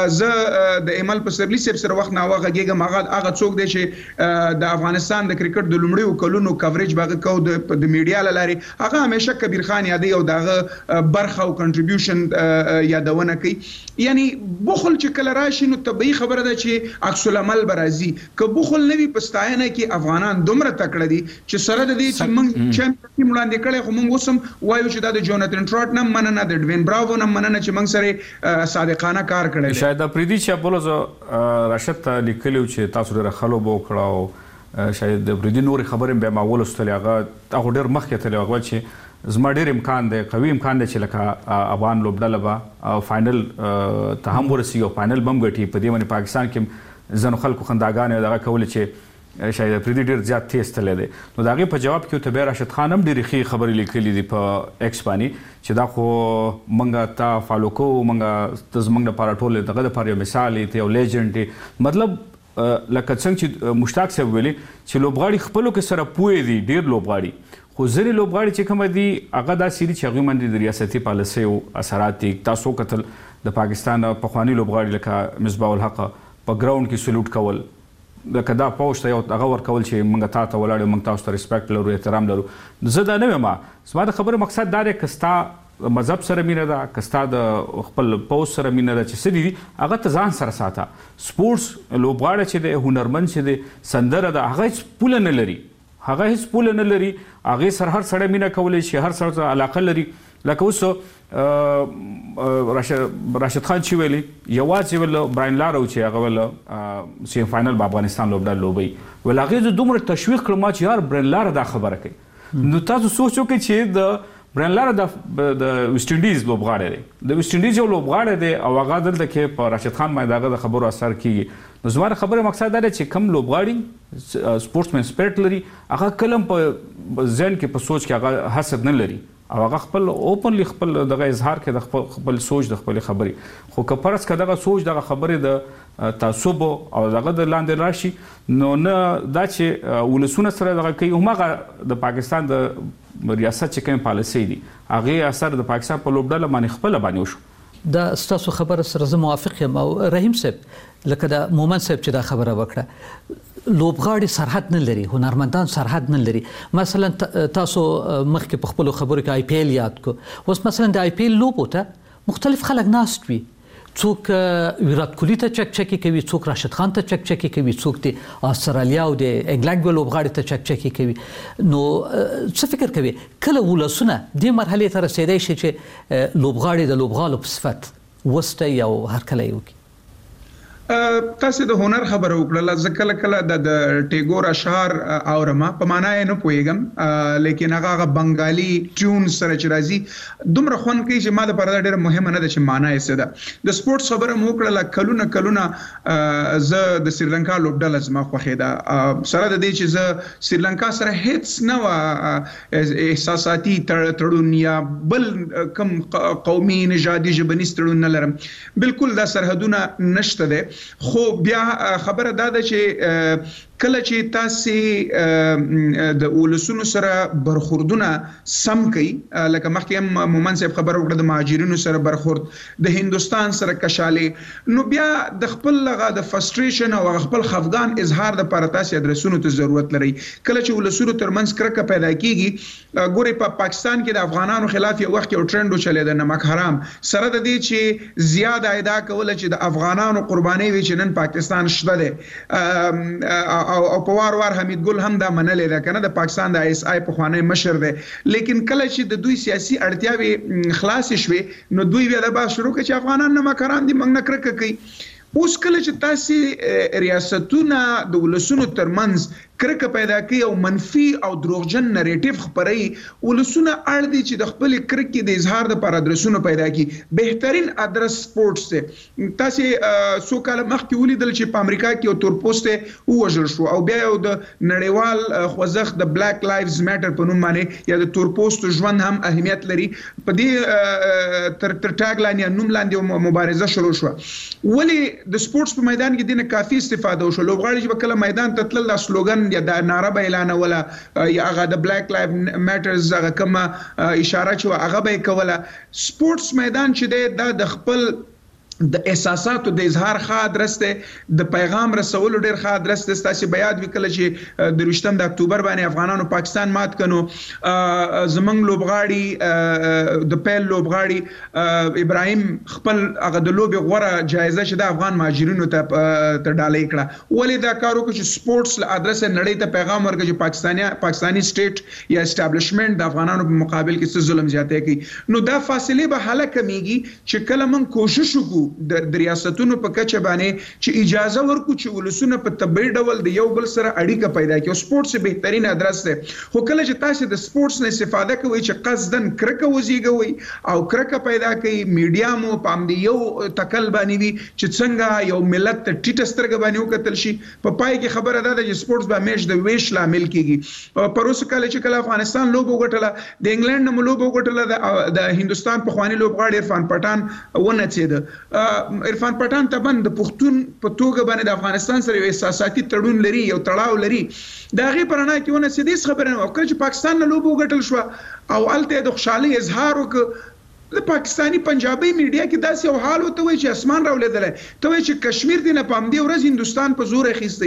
زه د ایمل پسرلي صاحب سره وخت ناوخته غږېږم، هغه څوک دی چې د افغانستان د کرکټ د لومړیو کلونو کوریج به هغه کوو د میډیا له لارې. هغه همیشه کبیر خان یادوي او د هغه برخه او کنټریبیوشن یادونه کوي. یعنی بخل چې کله راشي نو طبیعي خبره ده چې عکس العمل به راځي. که بخل نه وي په ستاینه کې افغانان دومره تکړه دي چې سره د دې چې موږ چمپیون وړاندې کړی، خو موږ اوس هم وایو چې دا د جوناتن ټراټ نه مننه، د ډوین براوو نه مننه چې موږ سره صادقانه کار کړی دی. شاید پریدي چې بولو راشد ته لیکلی چې تاسو ډېره ښه لوبه وکړه، او شاید د پریدي نورې خبرې بیا ما ولوستلې، هغه ډېر مخکې تللی، هغه چې زما ډېر امکان دی، قوي امکان دی چې لکه افغان لوبډله به فاینل ته هم ورسېږي او فاینل به هم ګټي. په دې باندې پاکستان کې ځینو خلکو خنداګانې دغه کولې چې شاید پریدي ډېر زیات تیز تللی دی. نو د هغې په جواب کې ورته بیا راشد خان هم ډېرې ښې خبرې لیکلي دي په ایکس باندې چې دا خو موږ تا فالو کوو، موږ ته زموږ لپاره ټول دغه دپاره یو مثال یې، ته یو لیجنډ یې. مطلب لکه څنګه چې مشتاق صاحب ویلي چې لوبغاړي خپلو کې سره پوهې دي، ډېر لوبغاړي، خو ځینې لوبغاړي چې کومه دي هغه داسې دي چې هغوی باندې د ریاستي پالیسیو اثرات دي. تاسو وکتل د پاکستان پخواني لوبغاړي لکه مصباح الحق په ګراونډ کې سلوټ کول، لکه دا پوسټ ته یو هغه ورکول چې موږ تا ته ولاړ یو، موږ تاسو ته ریسپیکټ لرو، احترام لرو. زه دا نه یم، زما د خبرې مقصد دا دی که ستا مذهب سره مینه ده، که ستا د خپل پوسټ سره مینه ده، چې څه دي هغه ته ځان سره ساته. سپورټس لوبغاړی چې دی، هنرمند چې دی، سندره ده، هغه هېڅ پوله نه لري، هغه هېڅ پوله نه لري، هغې سره هر سړی مینه کولی شي، هر سړی ته علاقه لري. لکه اوس راشد خان چې ویلي یوازې ویل براین لارو چې هغه ویل سیم فاینل به افغانستان لوبډله لوبوي، ویل هغې زه دومره تشویق کړم ما چې یار براین لاره دا خبره کوي. نو تاسو سوچ وکړئ چې د براین لاره د ویسټ انډیز لوبغاړی دی، د ویسټ انډیز یو لوبغاړی دی او هغه دلته کې په راشد خان باندې هغه د خبرو اثر کېږي. نو زما د خبرې مقصد دا دی چې کوم لوبغاړي سپورټس مین سپیرټ لري، هغه کله هم په ذهن کې په سوچ کې هغه حسد نه لري، او هغه خپل اوپنلی خپل دغه اظهار کوي د خپل سوچ د خپل خبرې. خو که فرض که دغه سوچ دغه خبرې د تعصب او دغه د لاندې راشي، نو نه دا چې ولسونه سره دغه کوي، هماغه د پاکستان د ریاست چې کوم پالیسۍ دي هغې اثر د پاکستان په لوبډله باندې خپله باندې وشو. دا ستاسو خبره سره زه موافق یم. او رحیم صاحب لکه د مومن صاحب چې دا خبره وکړه، لوبغاړي سرحد نه لري، هنرمندان سرحد نه لري. مثلا تاسو مخکې په خپلو خبرو کې آی پی ایل یاد کو، اوس مثلا د آی پی ایل لوبو ته مختلف خلک ناست وي، څوک ویرات کوهلي ته چکچکي کوي، څوک راشد خان ته چکچکي کوي، څوک د استرالیا او د انګلند لوبغاړي ته چکچکي کوي. نو څه فکر کوي کله ولسونه دې مرحلې ته رسېدای شي چې لوبغاړي د لوبغالو په صفت وسته او هرکلی وکړي؟ تاسو د هنر خبره وکړه، زه کله کله د ټیګور اشعار اورم، په معنا یې نه پوهیږم، لیکن هغه بنگالي ټیون سره چې راځي دومره خوند کوي چې ما دپاره دا ډېره مهمه نه ده چې معنا یې څه ده. د سپورټس خبره مو وکړله، کلونه زه د سریلانکا لوبډله زما خوښې ده، سره د دې چې زه سریلانکا سره هیڅ نه وه احساساتي تړون یا بل کم قومي نژادي ژبنیز تړون نه لرم، بالکل دا سرحدونه نشته دی. خو بیا خبره دا ده چې کله چې تاسو د ولسونو سره برخوردونه سم کوي لکه مخکې هم مومن صاحب خبر وکړه د مهاجرینو سره برخورد د هندستان سره کشاله نو بیا د خپل لغه د فرستریشن او خپل خفقان اظهار د لپاره تاسو ادرسونو ته ضرورت لري کله چې ولسونو ترمنځ کرکه پیدا کیږي ګوري په پاکستان کې د افغانانو خلاف یو وخت یو ټرند چلے د نمک حرام سره د دې چې زیاده ادا کول چې د افغانانو قرباني وي چې نن پاکستان شته ده او په وار حمید ګل هم دا منلې ده کنه د پاکستان د اس آی په خوانی مشر ده لیکن کله چې د دوی سیاسي اړتیاوي خلاص شوي نو دوی بیا د با شروع کوي چې افغانان نه مکران دي موږ نه کرکه کوي اوس کله چې تاسو ریاستونه د ولسونو ترمنځ کرکه پیدا کوي او منفي او دروغجن نریټیو خپري ولسونه اړ دي چې د خپل کرکې د اظهار لپاره ادرسونه پیدا کړي بهترین ادرس سپورتس ته تاسو سو کال مخکې ولیدل چې په امریکا کې یو تور پوسټ وژل شو او بیا یو د نړیوال خوځښت د بلیک لایفز میټر په نوم باندې یا د تور پوسټ ژوند هم اهمیت لري په دې تر ټاګ لاین یا نوم لاندې مبارزه شروع شو ولی د سپورتس په میدان کې دینه کافي استفاده وشو لوبغاړي چې کله میدان ته تلل د سلوګان یا د ناره به اعلان ولا یا هغه د بلیک لایف میټرز هغه کوم اشاره چې هغه به کوله سپورتس میدان چې د خپل د احساساتو د اظهار ښه درسته د پیغام رسولو ډیر ښه درسته تاسو بیا د وکړه چې د 28 د اکتوبر باندې افغانانو پاکستان مات کړو زمنګ لوبغاړي د پیل لوبغاړي ابراهيم خپل هغه د لوبي غوړه جایزه چې د افغان مهاجرینو ته ډالۍ کړه ولې دا کارو چې سپورتس له ادرس نړۍ ته پیغام ورکړي چې پاکستاني سټیټ یا اسټابلیشمنت د افغانانو په مقابل کې څه ظلم زیاته کوي نو دا فاصله به حل کمیږي چې کله موږ کوشش وکړو د ریاستونو په کچه باندې چې اجازه ورکو چې ولسونه په طبيعي ډول د یو بل سره اړیکه پیدا کړي او سپورتس بهترین ادرس ده خو کله چې تاسو د سپورتس نه استفاده کوئ چې قصدن کرکه وزيږوي او کرکه پیدا کوي میډیا مو پام دی یو تکل باندې وي چې څنګه یو ملت ته ټیټ سترګ باندې وکتل شي په پای کې خبره ده چې سپورتس به همیش د ویش لامل کیږي پروسه کله چې کله افغانستان لوب وګټله د انګلند نو لوب وګټله د هندستان په خواني لوبغاړي عرفان پټان ونڅید عرفان پټان تبن د پښتون په توګه باندې د افغانستان سره یو احساساتي تړون لري یو تړاو لري دا غي پرانه کې ونه سديس خبره او کله چې پاکستان نه لوب وګټل شو او الته د خوشحالي اظهار وک د پاکستانی پنجابي میډیا کې داسې یو حال وته وي چې اسمان راولېدل ته وي چې کشمیر دی نه پام دی ورځ هندستان په زور اخیستی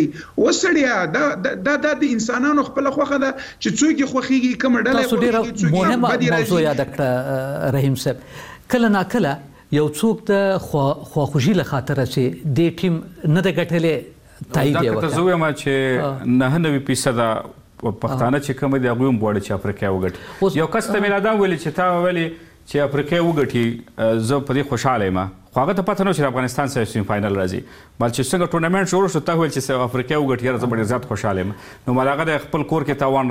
وسړیا د انسانانو خپل خوخه ده چې څوک خوخيږي کوم ډله مهمه موضوع یاد کړ رحیم صاحب کله نا کله یو څوک د خواخوږي له خاطر چې د ټیم نه د ګټلې تایید یې وکړ دا زه وایم چې 99% پښتانه چې کوم دی هغه هم غواړي چې افریقا وګټي یو کس ته میلادا ویل چې تا ویلي چې افریقا وګټي زه په دې خوشاله یم خو هغه ته پته نه چې افغانستان سره سیمی فائنل راځي بل چې څنګه ټورنمنت شروع شو ته ویل چې افریقا وګټي زه ډېر زیات خوشاله یم نو مالاغه د خپل کور کې تاوان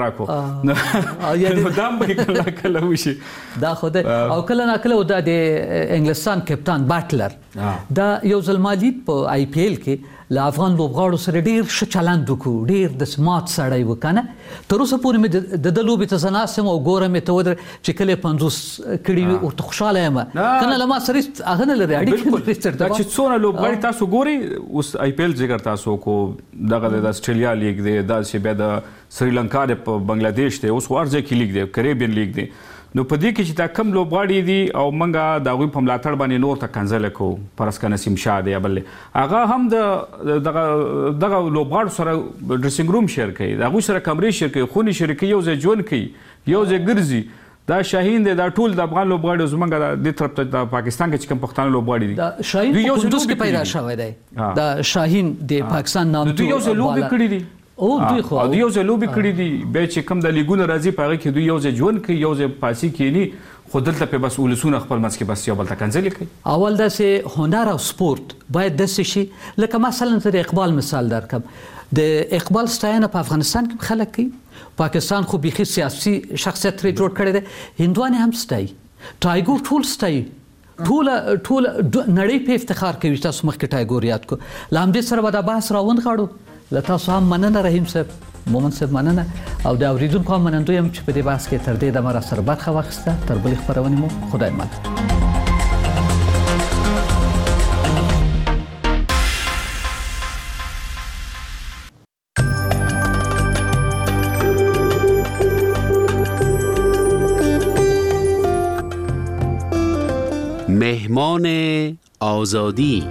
راکو نو دام به کله وشي دا خو او کله نه کله د انګلستان کپتان باتلر دا یو ځلمالید په آی پی ایل کې له افغان لوبغاړو سره ډیر ښه چلند وکړو ډیر د سمات سړی وکنه تر اوسه پورې مې د لوبې ته زناسم او ګورم ته ودر چې کله 50 کړي او خوشاله یم کنه لما سره هغه نه لري اړیکې دا چې څونه لوبغاړي تاسو ګوري اوس آی پی ایل ذکر تاسو کو دغه د استرالیا لیگ دی دا چې بیا د سریلانکا د بنگلاديش دی اوس ورځ کې لیگ دی کریبین لیگ دی نو په دې کې چې دا کم لوبغاړي دي او منګه د غوي په ملاتړ باندې نور ته کنځل کو پرسکه نسیم شاه دی بل هغه هم دغه لوبغاړو سره ډریسینګ روم شیر کوي دا غوي سره کمرې شیر کوي خوني شریکي یو ځای جون کوي یو ځای ګرځي دا شاهین دی دا ټول د افغان لوبغاړي زمونږ د طرف ته د پاکستان کې کوم پښتانه لوبغاړي دي دا شاهین په کندوز کې پیدا شوی دی دا شاهین د پاکستان نام دوی یو ځای لوبي کړی دي او دوی خو دوی یو ځای لوبي کړی دي به چې کوم د لیګونو راځي پاره کې دوی یو ځای جون کوي یو ځای پاسي کینی خو دلته په بس ولسونه خپل منځ کې بس یو بل تکنځل کوي اول دا سه هنر او سپورت باید د شي لکه مثلا تر اقبال مثال درکم د اقبال ستاینه په افغانستان کې خلک کوي پاکستان خو بيخي سیاسي شخصیت لري جوړ کړی دی هندوانه هم ستای ټایګور ټول ستای ټول نړۍ په افتخار کوي تاسو مخکې ټایګور یاد کو لامدې سره ودا بحث راوند غاړو لته هم مننه رحیم صاحب مومن صاحب مننه او د اوریدونکو منندوی هم چې په دې بحث کې تر دې د مر سره برخه واخیسته تر بل خبرونه مو خدای مل مهمان آزادی.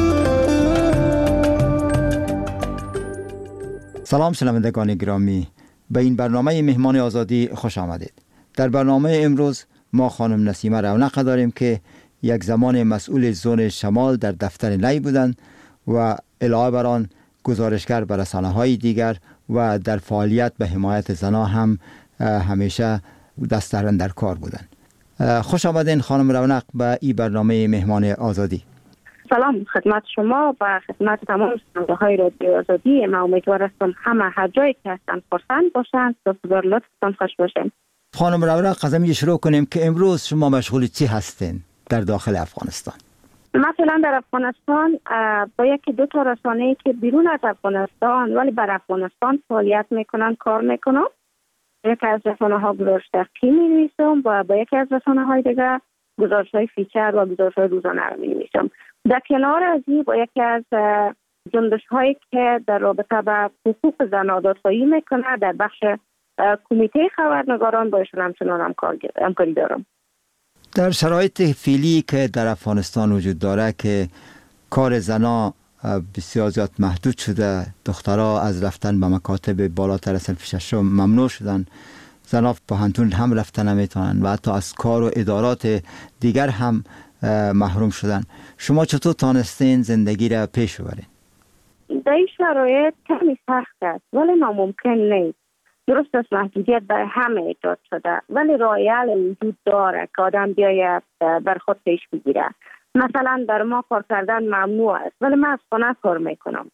سلام شنوندگان گرامی، به این برنامه مهمان آزادی خوش آمدید. در برنامه امروز ما خانم نسیمه رونق داریم که یک زمان مسئول زون شمال در دفتر نی بودند و علاوه بر آن گزارشگر به رسانه‌های دیگر و در فعالیت به حمایت زنان هم همیشه دست در کار بودند. خوش آمدین خانم رونق به این برنامه مهمان آزادی. سلام خدمت شما و خدمت تمام شنونده‌های رادیو آزادی. من امیدوار هستم همه هر جایی که هستن خرسند باشند و بسیار لطفتان خوش باشین. خانم رونق از همین شروع کنیم که امروز شما مشغول چی هستین در داخل افغانستان؟ مثلا در افغانستان با یکی دو تا رسانه‌ای که بیرون از افغانستان ولی بر افغانستان فعالیت میکنن کار میکنم. یکی از رسانه‌ها گزارش دقیقی می‌نویسم و با یکی از رسانه‌های دیگر گزارش‌های فیچر و گزارش‌های روزانه رو می‌نویسم. در کنار از این با یکی از جنبش‌هایی که در رابطه با حقوق زنان دادخواهی میکنه در بخش کمیته خبرنگاران با ایشون همچنان همکاری دارم. در شرایط فعلی که در افغانستان وجود داره که کار زنان بسیار زیاد محدود شده، دخترها از رفتن به مکاتب بالاتر از صنف ششم ممنوع شدن، زنان پوهنتون هم رفتن نمیتونن و حتی از کار و ادارات دیگر هم محروم شدن. شما چطور تانستین زندگی را پیش ببرین؟ در این شرایط کمی سخت است ولی ناممکن نیست. درست است محدودیت برای همه ایجاد شده ولی راه حل وجود داره که آدم بیاید بر خود پیش بگیره. مثلا در ما کار کردن ممنوع است ولی من از خانه کار میکنم.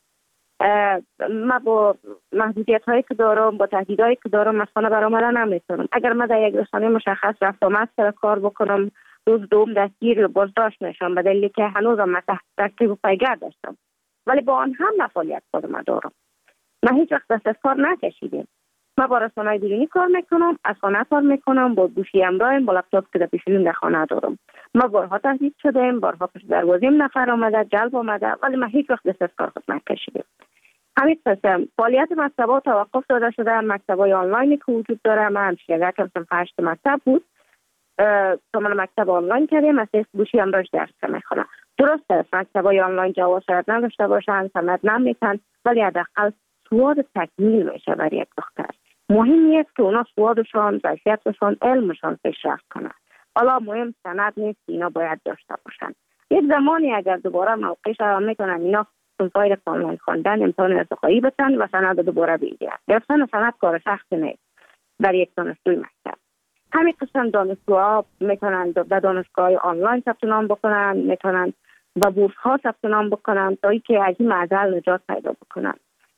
من با محدودیت هایی که دارم، با تهدیدهایی که دارم از خانه برآمدن نمیتونم. اگر من در یک رسانه مشخص رفت آمد سر کار بکنم روز دوم دستگیر بازداشت میشم به دلیلی که هنوزم من تحت تعقیب و پیگرد داشتم ولی با آن هم نفعالیت خودم دارم. من هیچ وقت دست از کار نکشیدم. من با رسانه‌های بیرونی کار میکنم، از خانه کار میکنم، با گوشی همراهم، با لپتاپ که در پیشون در خانه دارم. ما بارها تهدید شدیم، بارها پشت دروازه‌ام نفر آمده، جلب آمده ولی من هیچ وقت دست از کار خود نکشیدم. همین قسم فعالیت مکتب‌ها توقف داده شده. مکتب‌های آنلاینی که وجود داره، من همشیرگه کردم 8 مکتب بود. کاملا مکتب آنلاین کردیم، از گوشی هم داشت درس میخونم. درست است مکتب‌های آنلاین جواز شاید نداشته باشن، سند نمیتن ولی حداقل سواد تکمیل میشه برای یک دختر. مهم نیست که اونا سوادشان، ظرفیتشان، علمشان پیشرفت کنه. حالا مهم سند نیست، اینا باید داشته باشن. یک زمانی اگر دوباره موقعش را میکنن اینا صنفای کاملا خواندن امتحان ارتقایی بتن و سند دوباره بگیرن. گرفتن سند کار سخت نیست برای یک دانشجوی مکتب. همین قسم دانشجوها میتونن در دانشگاه آنلاین ثبت نام بکنن، میتونن با بورس ها ثبت نام بکنن تا اینکه از این معضل نجات پیدا بکنن.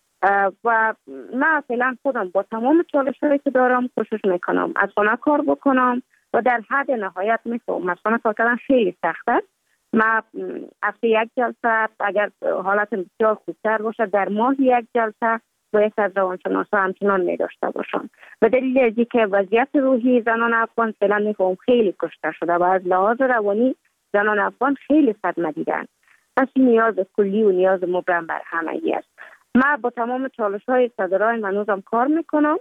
و من فعلا خودم با تمام چالش‌هایی که دارم کوشش میکنم از خانه کار بکنم و در حد نهایت میفهمم از خانه کار کردن خیلی سخت است. من هفته یک جلسه اگر حالت بسیار خوبتر باشه در ماه یک جلسه با یک از روانشناسا همچنان می‌داشته باشم. به دلیل از اینکه وضعیت روحی زنان افغان فعلا میفهمم خیلی کشته شده و از لحاظ روانی زنان افغان خیلی صدمه دیدن. پس نیاز کلی و نیاز مبرم بر همگی است. من با تمام چالش‌های صدرای منوزم کار میکنم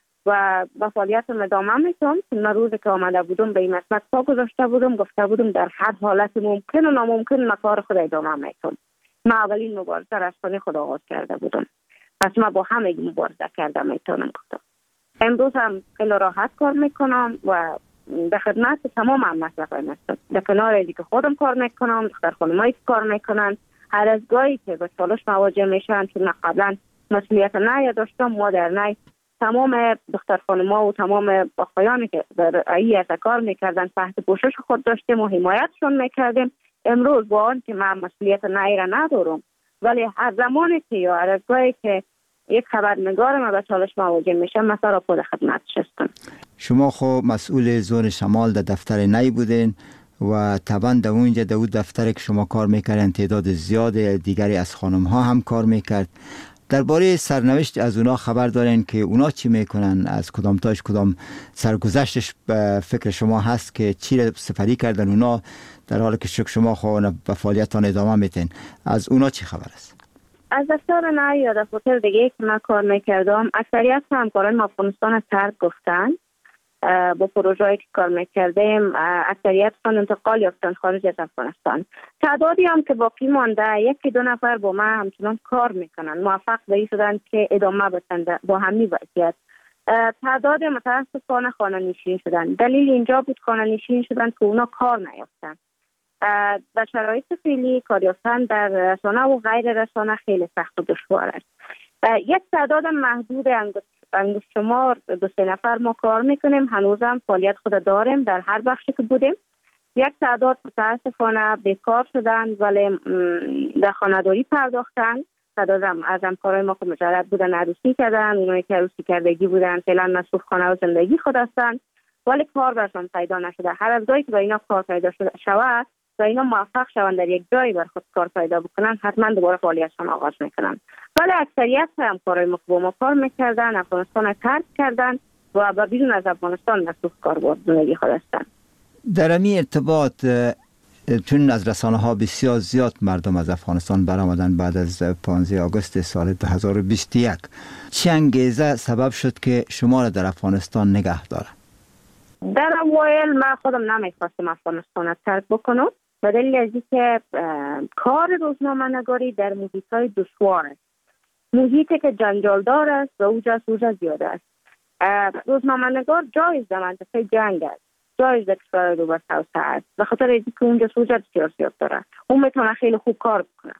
و با فعالیتم ادامه میدم. من روزی که آمده بودم به این مسئله پا گذاشته بودم، گفته بودم در هر حالت ممکن و ناممکن من کار خود ادامه میدم. من اولین مبارزه را از خانه خود آغاز کرده بودم. پس من با همه مبارزه کرده میتونم گفتم. امروز هم خیلی راحت کار میکنم و به خدمت تمام مسئله هستم. در کنار اینکه که خودم کار میکنم، دختر خانمایی که کار میکنن، هر از گاهی که به چالش مواجه میشن چون قبلا مسئولیت نه داشتم ما در نه تمام دختر خانم‌ها و تمام آقایانی که در ایت کار میکردن تحت پوشش خود داشتیم و حمایتشون میکردیم. امروز با آن که من مسئولیت نه را ندارم ولی هر زمانی که یا هر از گاهی که یک خبرنگار ما به چالش مواجه میشه مثلا را خود خدمتش هستم. شما خب مسئول زون شمال در دفتر نی بودین و طبعا در اونجا در اون دفتر که شما کار میکردن تعداد زیاد دیگری از خانم ها هم کار میکرد. درباره سرنوشت از اونا خبر دارین که اونا چی میکنن؟ از کدام تاش کدام سرگذشتش به فکر شما هست که چی را سپری کردن اونا در حالی که شما خواهن به فعالیتان ادامه میتین؟ از اونا چی خبر است؟ از دفتر نه یا دفتر دیگه که من کار میکردم اکثریت همکاران افغانستان ترک گفتن با پروژه‌ای که کار می‌کردیم اکثریتشون انتقال یافتن خارج از افغانستان. تعدادی هم که باقی مانده، یکی دو نفر با ما همچنان کار میکنن، موفق به این شدن که ادامه بدن با همین وضعیت. تعداد متاسفانه خانه نشین شدن. دلیل اینجا بود خانه نشین شدن که اونا کار نیافتن. در شرایط فعلی کار یافتن در رسانه و غیر رسانه خیلی سخت و دشوار است. یک تعداد محدود انگشت شمار 2-3 نفر ما کار میکنیم، هنوزم فعالیت خود داریم در هر بخشی که بودیم. یک تعداد متاسفانه بیکار شدن ولی در خانه‌داری پرداختن. تعداد از همکارای ما که مجرد بودن عروسی کردن، اونایی که عروسی کردگی بودن فعلا مصروف خانه و زندگی خود هستن ولی کار برشان پیدا نشده. هر از جایی که با اینا کار پیدا شود و اینا موفق شوند در یک جایی بر خود کار پیدا بکنن، حتما دوباره فعالیتشان آغاز میکنن. ولی اکثریت همکارای ما که با ما کار میکردن افغانستان ترک کردن و بیرون از افغانستان مصروف کار و زندگی خود هستن. در این ارتباط چون از رسانه ها بسیار زیاد مردم از افغانستان برآمدن بعد از 15 آگوست سال 2021، چه انگیزه سبب شد که شما را در افغانستان نگه داره؟ در اوایل من خودم نمیخواستم افغانستان را ترک بکنم به دلیل از اینکه کار روزنامه نگاری در محیط‌های دشوار است، محیطی که جنجالدار است و اوج زیاده است. روزنامه نگار جایز در منطقه جنگ است، جایز در کشور رو توسعه است، به خاطر اینکه اونجا سوژه بسیار زیاد داره، اون میتونه خیلی خوب کار بکنه.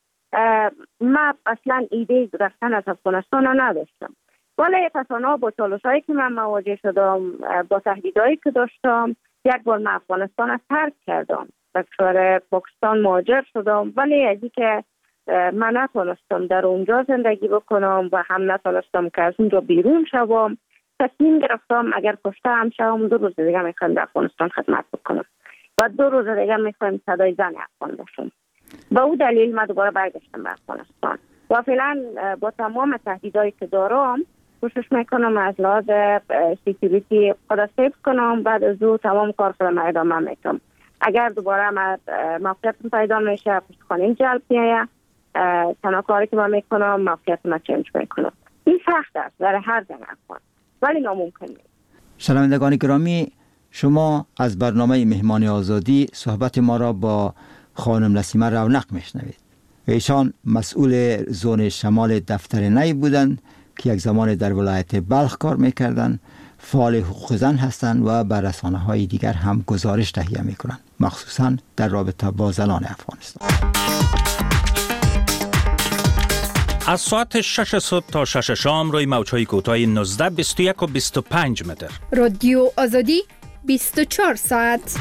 من اصلا ایده رفتن از افغانستان نداشتم، ولی تصانع با چالش‌هایی که من مواجه شدم، با تهدیدهایی که داشتم، یک بار من افغانستان را ترک کردم، به کشور پاکستان مهاجر شدم. ولی از اینکه من نتونستم در اونجا زندگی بکنم و هم نتونستم که از اونجا بیرون شوم، تصمیم گرفتم اگر کشته هم شوم 2 روز دیگه میخوایم در افغانستان خدمت بکنم و 2 روز دیگه میخوایم صدای زن افغان باشم. به او دلیل من دوباره برگشتم به افغانستان و فعلا با تمام تهدیدایی که دارم کوشش میکنم از لحاظ سکیوریتی خود سیف کنم، بعد از او تمام کار خودم ادامه میدم. اگر دوباره موقعیت پیدا میشه پشتخانه جلب میایه، تنها کاری که من میکنم موقعیت ما چنج میکنم. این سخت است برای هر زن افغان ولی ناممکن نیست. شنوندگان گرامی، شما از برنامه مهمان آزادی صحبت ما را با خانم نسیمه رونق میشنوید. ایشان مسئول زون شمال دفتر نی بودند که یک زمان در ولایت بلخ کار میکردند، فعال حقوق زن هستند و بر رسانه‌های دیگر هم گزارش تهیه میکنند، مخصوصا در رابطه با زنان افغانستان. از ساعت 6 صبح تا 6 شام روی موج‌های کوتاه 19، 21 و 25 متر. رادیو آزادی 24 ساعت.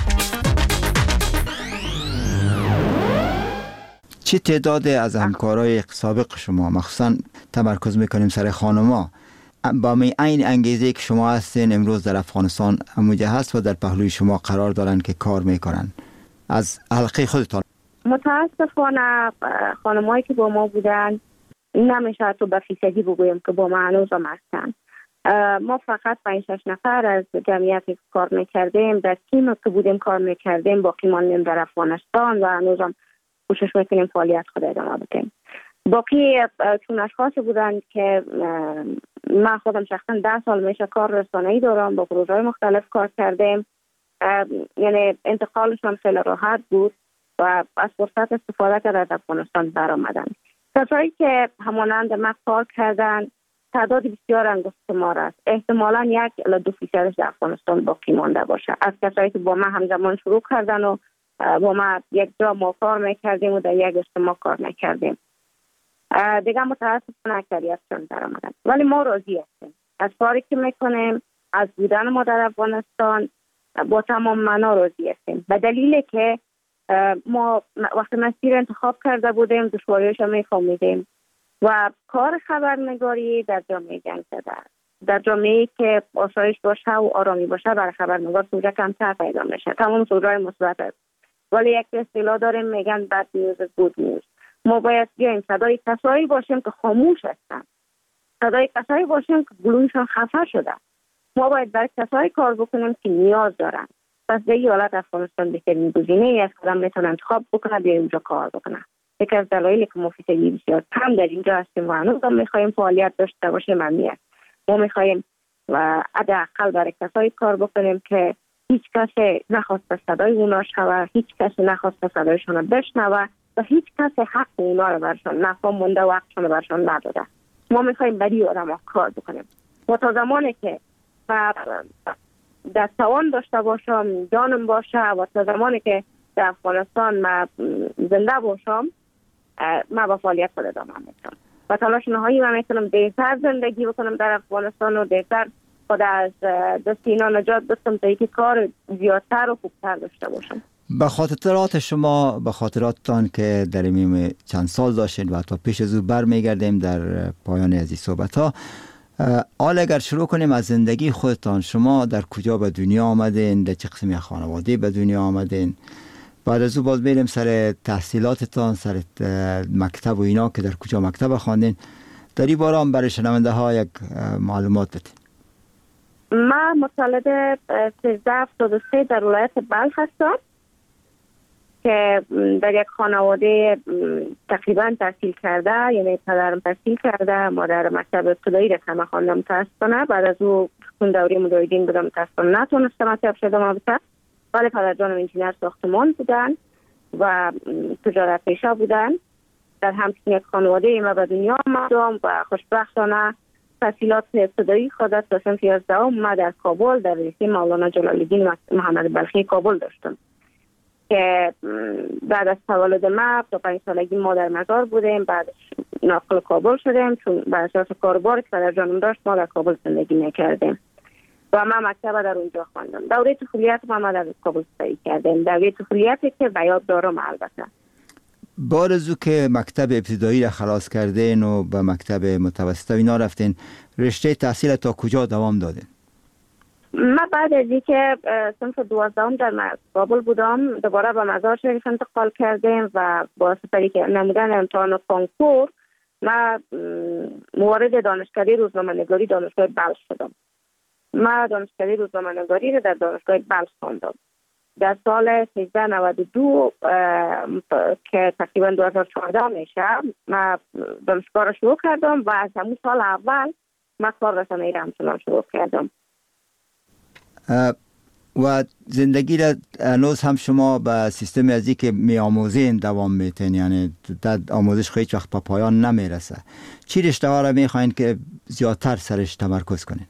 چه تعداد از همکارای سابق شما، مخصوصا تمرکز میکنیم سر خانم‌ها، با این انگیزه که شما هستین امروز در افغانستان اموجه هست و در پهلوی شما قرار دارن که کار میکنن، از حلقه خودتان؟ متاسفانه خانمایی که با ما بودن نمیشه تو به فیصدی بگویم که با ما هنوز هم هستن. ما فقط 5-6 نفر از جمعیتی که کار میکردیم در تیم که بودیم کار میکردیم باقی ماندیم در افغانستان و هنوز هم کوشش میکنیم فعالیت خود ادامه بدیم. باقی چون اشخاصی بودن که من خودم شخصا 10 سال میشه کار رسانه‌ای دارم، با پروژه‌های مختلف کار کردیم، یعنی انتقالشون خیلی راحت بود و از فرصت استفاده کردن از افغانستان برآمدن. کسایی که همانند ما کار کردن تعداد بسیار انگشت شمار است، احتمالاً 1-2% در افغانستان باقی مانده باشه از کسایی که با ما همزمان شروع کردن و با ما یک جا ما کار میکردیم و در یک اجتماع کار میکردیم. دیگه متاسفانه اکثریتشون در آمدن، ولی ما راضی هستیم از کاری که میکنیم، از بودن ما در افغانستان با تمام معنا راضی هستیم، به دلیلی که ما وقتی مسیر انتخاب کرده بودیم دشواریش رو میفهمیدیم و کار خبرنگاری در جامعه جنگ زده است. در جامعه‌ای که آسایش باشه و آرامی باشه برای خبرنگار سوژه کمتر پیدا میشه، تمام سوژه‌های مثبت است، ولی یک اصطلاح داریم میگن بد نیوز گود نیوز. ما باید بیایم صدای کسایی باشیم که خاموش هستن، صدای کسایی باشیم که گلوشون خفه شده. ما باید برای کسایی کار بکنیم که نیاز دارن. پس به این حالت افغانستان بهترین گزینه است که آدم میتونه انتخاب بکنه بیایم اونجا کار بکنه. یکی از دلایلی که ما فیصدی بسیار کم در اینجا هستیم و هنوز هم میخوایم فعالیت داشته باشیم همین است. ما میخوایم و حداقل برای کسایی کار بکنیم که هیچ کسی نخواسته صدای اونا شوه، هیچ کسی نخواسته صدایشون بشنوه و هیچ کسی حق اونا رو برشان نفهم مونده و حقشون رو برشان نداده. ما میخوایم برای آدم کار بکنیم و تا زمانی که در توان داشته باشم، جانم باشه و تا زمانی که در افغانستان ما زنده باشم، ما با فعالیت خود ادامه میدم و تلاش نهایی من میکنم دیرتر زندگی بکنم در افغانستان و دیرتر خود از دست اینا نجات بدم تا اینکه کار زیادتر و خوبتر داشته باشم. به خاطرات شما، به خاطراتتان که در این چند سال داشتین و تا پیش از او برمیگردیم در پایان از این صحبت ها، حالا اگر شروع کنیم از زندگی خودتان، شما در کجا به دنیا آمدین؟ در چه قسمی خانواده به دنیا آمدین؟ بعد از او باز بریم سر تحصیلاتتان، سر مکتب و اینا که در کجا مکتب خواندین. در این باره هم برای شنونده ها یک معلومات بدین. من متولد 1373 در ولایت بلخ هستم که در یک خانواده تقریبا تحصیل کرده، یعنی پدرم تحصیل کرده، مادر مکتب ابتدایی را که من خواندم متاسفانه. بعد از او خون دوره مجاهدین بودم، متاسفانه نتونستم مکتب شدم البته، ولی پدر جانم انجینر ساختمان بودن و تجارت پیشه بودن. در همچین یک خانواده ما به دنیا آمدم و خوشبختانه تحصیلات ابتدایی خودم تا صنف 11 ما در کابل در رشته مولانا جلال الدین محمد بلخی کابل داشتم که بعد از تولد ما تا 5 سالگی ما در مزار بودیم. بعدش ناقل کابل شدیم چون بر اساس کاربار که پدر جانم داشت ما در کابل زندگی میکردیم و من مکتب در اونجا خواندم. دوره طفولیت ما در کابل سپری کردیم، دوره طفولیتی که به یاد دارم. البته بعد از او که مکتب ابتدایی را خلاص کردین و به مکتب متوسط اینا رفتین، رشته تحصیل تا کجا دوام دادین؟ من بعد از اینکه صنف 12 در کابل بودم دوباره به مزار شریف انتقال کردیم و با سپری نمودن امتحان کنکور من مورد دانشکده روزنامه‌نگاری دانشگاه بلخ شدم. من دانشکده روزنامه‌نگاری را در دانشگاه بلخ خواندم. در سال 1392 که تقریبا 2014 میشه من دانشگاه را شروع کردم و از همون سال اول من کار رسانه‌ای را همچنان شروع کردم. و زندگی را هنوز هم شما به سیستم ازی که می آموزین دوام میتین، یعنی در آموزش هیچ وقت به پایان نمیرسه. چی رشته ها را میخواین که زیادتر سرش تمرکز کنین؟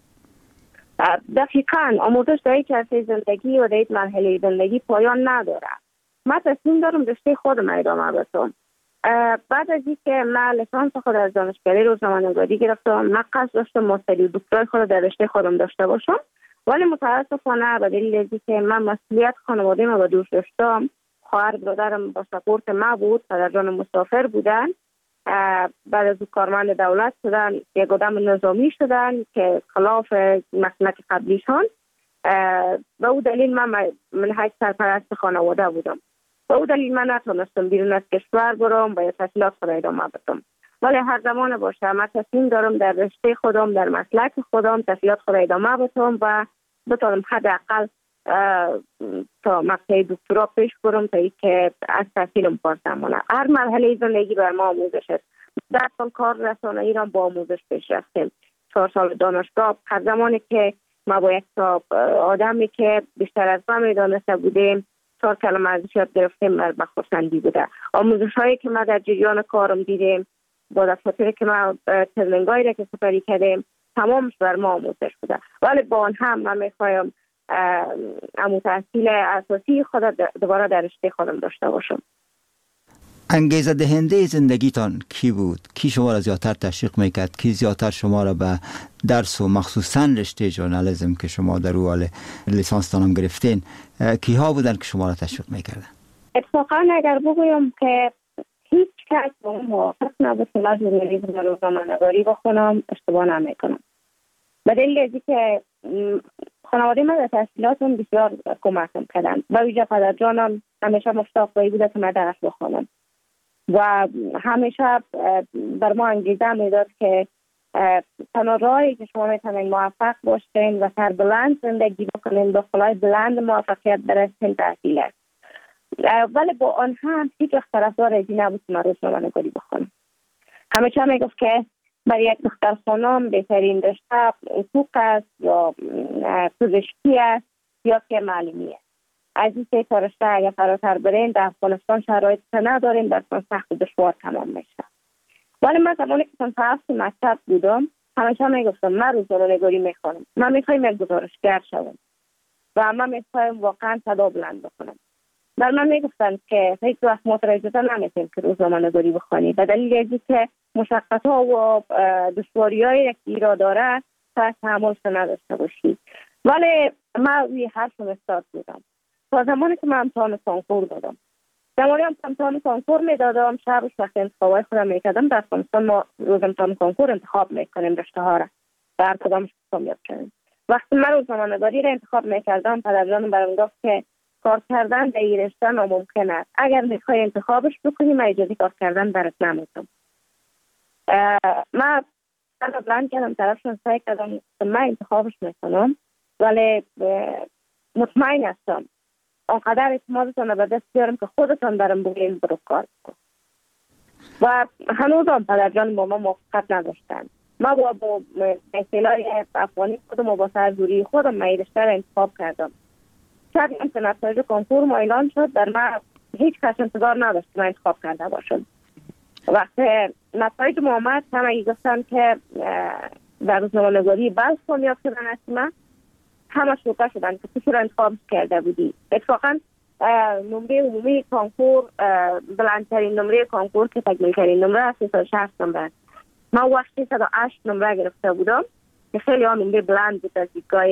دقیقاً آموزش در یک عرصه زندگی و در یک مرحله زندگی پایان نداره. من تصمیم دارم رشته خودم ادامه بدم. بعد از اینکه من لیسانس خود از دانشکده روزنامه‌نگاری گرفتم، من قصد داشتم ماستری و دکترای خود در رشته خودم داشته باشم، ولی متاسفانه به دلیل اینکه من مسئولیت خانواده ما به دوش داشتم، خواهر برادرم با سپورت ما بود، پدر جانم مسافر بودن، بعد از کارمند دولت شدن، یک آدم نظامی شدن که خلاف مسلک قبلیشان. به او دلیل من حیث سرپرست خانواده بودم. به او دلیل من نتونستم بیرون از کشور برم و تحصیلات خود ادامه بدم. ولی هر زمان باشه من تصمیم دارم در رشته خودم، در مسلک خودم تحصیلات خود ادامه بدم و بتونم حداقل تا مقطع دکترا پیش برم تا اینکه از تحصیلم پاس نمونه. هر مرحله زندگی بر ما آموزش است. 10 سال کار رسانه‌ای را با آموزش پیش رفتیم. 4 سال دانشگاه. هر زمانی که ما با یک آدمی که بیشتر از ما میدانسته بودیم 4 کلمه ازش یاد گرفتیم، به خرسندی بوده. آموزش هایی که ما در جریان کارم دیدیم با دفاتری که ما ترنینگایی را که سپری کردیم تمامش بر ما آموزش بوده. ولی با آن هم من میخوایم امو تحصیل اساسی خود دوباره در رشته خودم داشته باشم. انگیزه دهنده زندگیتان کی بود؟ کی شما را زیادتر تشویق میکرد؟ کی زیادتر شما را به درس و مخصوصا رشته ژورنالیسم که شما در او لیسانس هم گرفتین، کی ها بودن که شما را تشویق میکردن؟ اتفاقا اگر بگویم که هیچ کس با اون موافق نبود که من ژورنالیسم و روزنامه‌نگاری بخونم، اشتباه نمیکنم. به دلیل اینکه که خانواده من در تحصیلاتم بسیار کمکم کردن و ویژه پدر جانم همیشه مشتاق بوده که من درس بخونم و همیشه بر ما انگیزه میداد که تنها راهی که شما میتونید موفق باشین و سربلند زندگی بکنین، با بالای بلند موفقیت برسین تحصیل است. ولی با آن هم هیچ وقت طرفدار این نبود که من روزنامه‌نگاری بخونم. همیشه میگفت که برای یک دختر خانم بهترین رشته حقوق است یا پزشکی است یا که معلمی است. از این سه تا رشته اگر فراتر برین در افغانستان شرایط نداریم، در سخت و دشوار تمام میشه. ولی من زمانی که صنف مکتب بودم همیشه میگفتم من روزنامه‌نگاری میخوانم، من میخوایم یک گزارشگر شوم و من میخوایم واقعا صدا بلند بکنم. در من میگفتن که هیچ وقت ما را اجازه نمیدیم که روزنامه‌نگاری بخوانی به دلیل اینکه مشقت‌ها و دشواری‌هایی که ایراد داره تا تحملش نداشته باشی. ولی من روی حرفم استاد بودم تا زمانی که من امتحان کنکور دادم. زمانی امتحان کنکور میدادم شب وقت انتخابای خودم میکردم. در افغانستان ما روز امتحان کنکور انتخاب میکنیم رشته ها را و هر کدامش کامیاب شدیم. وقتی من روزنامه‌نگاری را انتخاب میکردم پدرجانم برام گفت که کار کردن در این رشته ناممکن است. اگر میخوای انتخابش بکنی من اجازه کار کردن برات نمیدم. من بلند کردم طرفشون سعی کردم من انتخابش میکنم ولی مطمئن هستم آنقدر اعتمادتان به دست بیارم که خودتان برام بگین برو کار کن. و هنوز هم پدرجان با ما موافقت نداشتن. ما با اصطلاح افغانی خودم و با سرزوری خودم من رشته را انتخاب کردم. شب که نتایج کنکور ما اعلان شد در من هیچ کس انتظار نداشت من انتخاب کرده باشم. وقتی نتایج ما آمد همه گفتن که در روزنامه‌نگاری بلخ کامیاب شدن هستیم. همه شوکه شدن که تو چرا انتخاب کرده بودی. اتفاقا نمره عمومی کنکور بلندترین نمره کنکور که تکمیل‌ترین نمره 360 نمره. من وقت 308 نمره گرفته بودم که خیلی نمره بلند بود از دیدگاه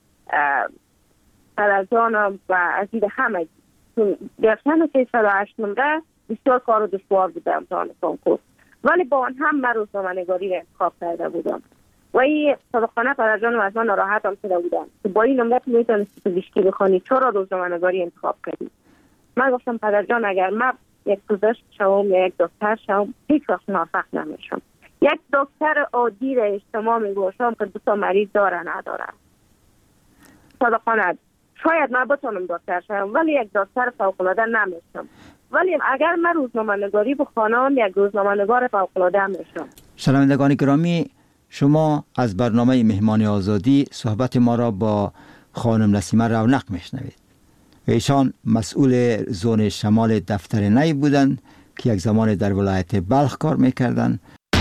پدرجانم و از دید همه. گرفتن 308 نمره بسیار کار و دشوار بود در امتحان کنکور. ولی با آن هم من روزنامه‌نگاری را انتخاب کرده بودم. و این صادقانه پدرجانم از من ناراحت هم شده بودم که با این نمره میتونستی پزشکی بخوانی چرا روزنامه‌نگاری انتخاب کردی. من گفتم پدرجان اگر من یک پزشک شوم یا یک دکتر شوم هیچ وقت موفق نمیشم. یک دکتر عادی را اجتماع میگوشم که 2 مریض داره نداره. صادقانه شاید من بتونم دکتر شوم ولی یک دکتر فوق‌العاده نمیشم. ولی اگر من روزنامه‌نگاری بخوانم یک روزنامه‌نگار فوق‌العاده میشم. شنوندگان گرامی، شما از برنامه مهمان آزادی صحبت ما را با خانم نسیمه رونق میشنوید. ایشان مسئول زون شمال دفتر نی بودند که یک زمان در ولایت بلخ کار میکردند.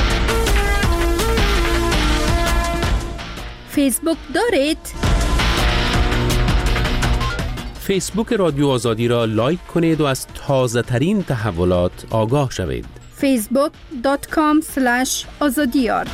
فیسبوک دارید؟ فیسبوک رادیو آزادی را لایک کنید و از تازه ترین تحولات آگاه شوید. facebook.com/azadiyar.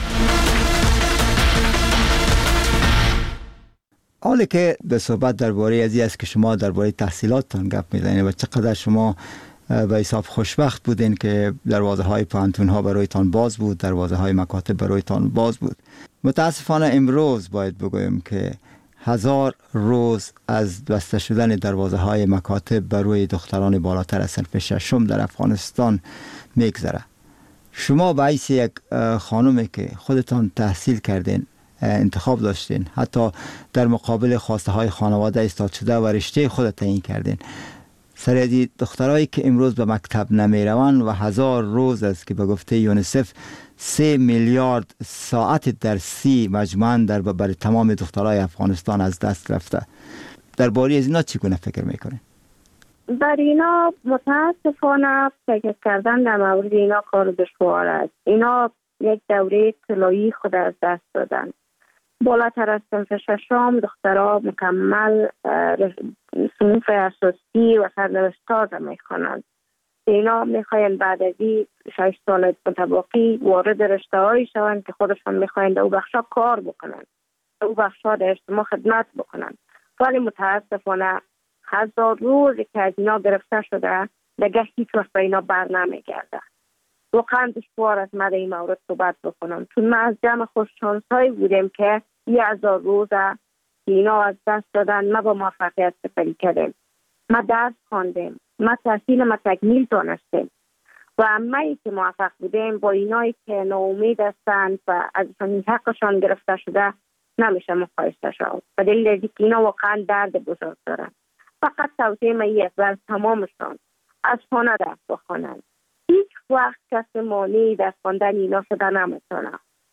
حالا که به صحبت درباره ازی است که شما درباره تحصیلاتتان گپ میزنید و چقدر شما به حساب خوشبخت بودین که دروازه های پانتون ها برایتان باز بود، دروازه های مکاتب برایتان باز بود. متاسفانه امروز باید بگویم که 1000 روز از بسته شدن دروازه های مکاتب برای دختران بالاتر از صنف ششم در افغانستان میگذره. شما به حیث یک خانومی که خودتان تحصیل کردین، انتخاب داشتین، حتی در مقابل خواسته های خانواده ایستاد شده و رشته خود تعیین کردین، سریعی دخترایی که امروز به مکتب نمی روند و 1000 روز است که به گفته یونیسف 3 میلیارد ساعت درسی مجموعاً برای تمام دخترای افغانستان از دست رفته. درباره از اینا چگونه فکر میکنین؟ در اینا متاسفانه فکر کردن در مورد اینا کار دشوار است. اینا یک دوره طلایی خود از دست دادن. بالاتر از صنف ششم دخترها مکمل صنف اساسی و سرنوشت‌ها میخوانند. اینا میخواین بعد از 6 سال متباقی وارد رشته‌هایی شوند که خودشان میخواین در او بخشا کار بکنند، در او بخشا در اجتماع خدمت بکنند. ولی متاسفانه 1000 روزی که از اینا گرفته شده دیگه هیچ وقت به اینا بر نمیگرده. واقعا دشوار است من در این مورد صحبت بکنم، چون ما از جمع خوششانس‌هایی بودیم که 1000 روزه که اینا از دست دادن ما با موفقیت سپری کردیم. ما درس خواندیم، ما تحصیل ما تکمیل دانستیم و همه‌ای که موفق بودیم با اینایی که ناامید هستند و ازشان حقشان گرفته شده نمیشه مقایسه شد. به دلیل اینکه اینا واقعا درد بزرگ دارن. فقط توصیه من یک بر تمامشان از خانه درس بخوانند. هیچ وقت کسی مانعی در خواندن اینا شده نمیتونه.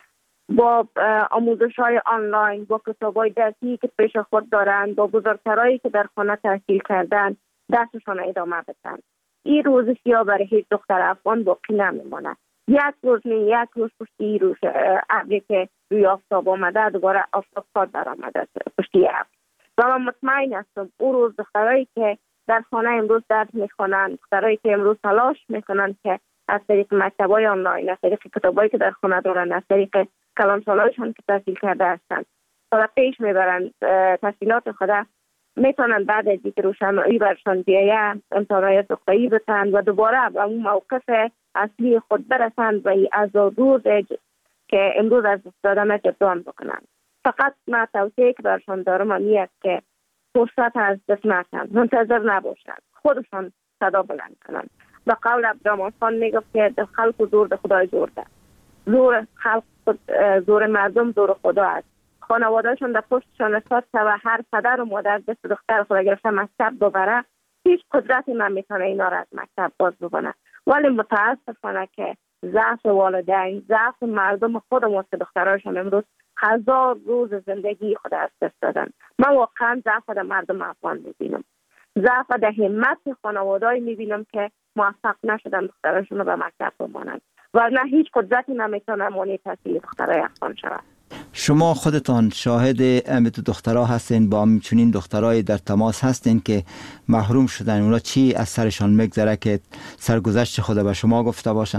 با آموزش‌های آنلاین، با کتاب‌های درسی که پیش خود دارند، با بزرگترایی که در خانه تحصیل کردن درسشان ادامه بدن. این روز سیاه برای هیچ دختر افغان باقی نمیماند. یک روز پشت این روز ابری که روی آفتاب آمده دوباره آفتاب خود در آمده پشتی ابر. و من مطمئن هستم اون روز دخترایی که در خانه امروز درس میخوانند، دخترایی که امروز تلاش میکنند که از طریق مکتب‌های آنلاین، از طریق کتابایی که در خانه دارند، از طریق کلانسالایشان که تحصیل کرده هستند تا پیش میبرند تحصیلات خود، میتونند بعد از اینکه روشنایی برشان بیاید امتحانات دکترایی بتند و دوباره به اون موقف اصلی خود برسند و از روز که امروز از دادن جبران بکنند. فقط من توصیه که برشان دارم اینه است که فرصت از دست نکنند، منتظر نباشند، خودشان صدا بلند کنند. به قول عبدالرحمن خان میگفت که خلق زور ده خدای زور ده. زور خلق زور مردم زور خدا است. خانوادهشون در پشتشان استاد و هر پدر و مادر دست دختر خود گرفته مکتب ببره، هیچ قدرتی نمیتونه اینا را از مکتب باز بکنه. ولی متاسفانه که ضعف والدین، ضعف مردم خودمون که دختراشون امروز 1000 روز زندگی خود از دست دادن. من واقعا ضعف در مردم افغان میبینم، ضعف در همت خانواده‌ای میبینم که موفق نشدن دختراشون رو به مکتب بمانند و نه هیچ قدرتی نمیتونه مانع تحصیل دخترای افغان شود. شما خودتان شاهد دو دخترها هستین، با همچنین دخترای در تماس هستین که محروم شدن، اونا چی از سرشان میگذره که سرگذشت خود به شما گفته باشن؟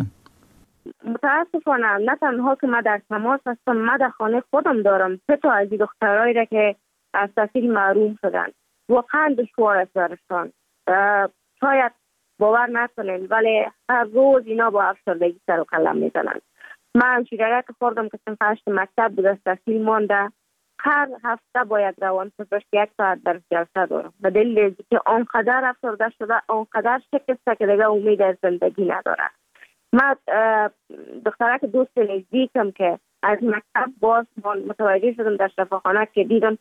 متاسفانه نه تنها که من در تماس هستم، من در خانه خودم دارم 3 تا از این دخترایی را که از تحصیل محروم شدن. واقعا دشوار است برشان. شاید باور نکنین ولی هر روز اینا با افسردگی سر و کله میزنن. من شیرگه که خوردم که صنف 8 مکتب بود از تحصیل مانده، هر هفته باید روان پزشک 1 ساعت در جلسه دارم به دلیل که آنقدر افسرده شده، آنقدر شکسته که دیگه امید از زندگی نداره. من دختره که دوست نزدیکم که از مکتب باز متوجه شدم در شفاخانه که دیدم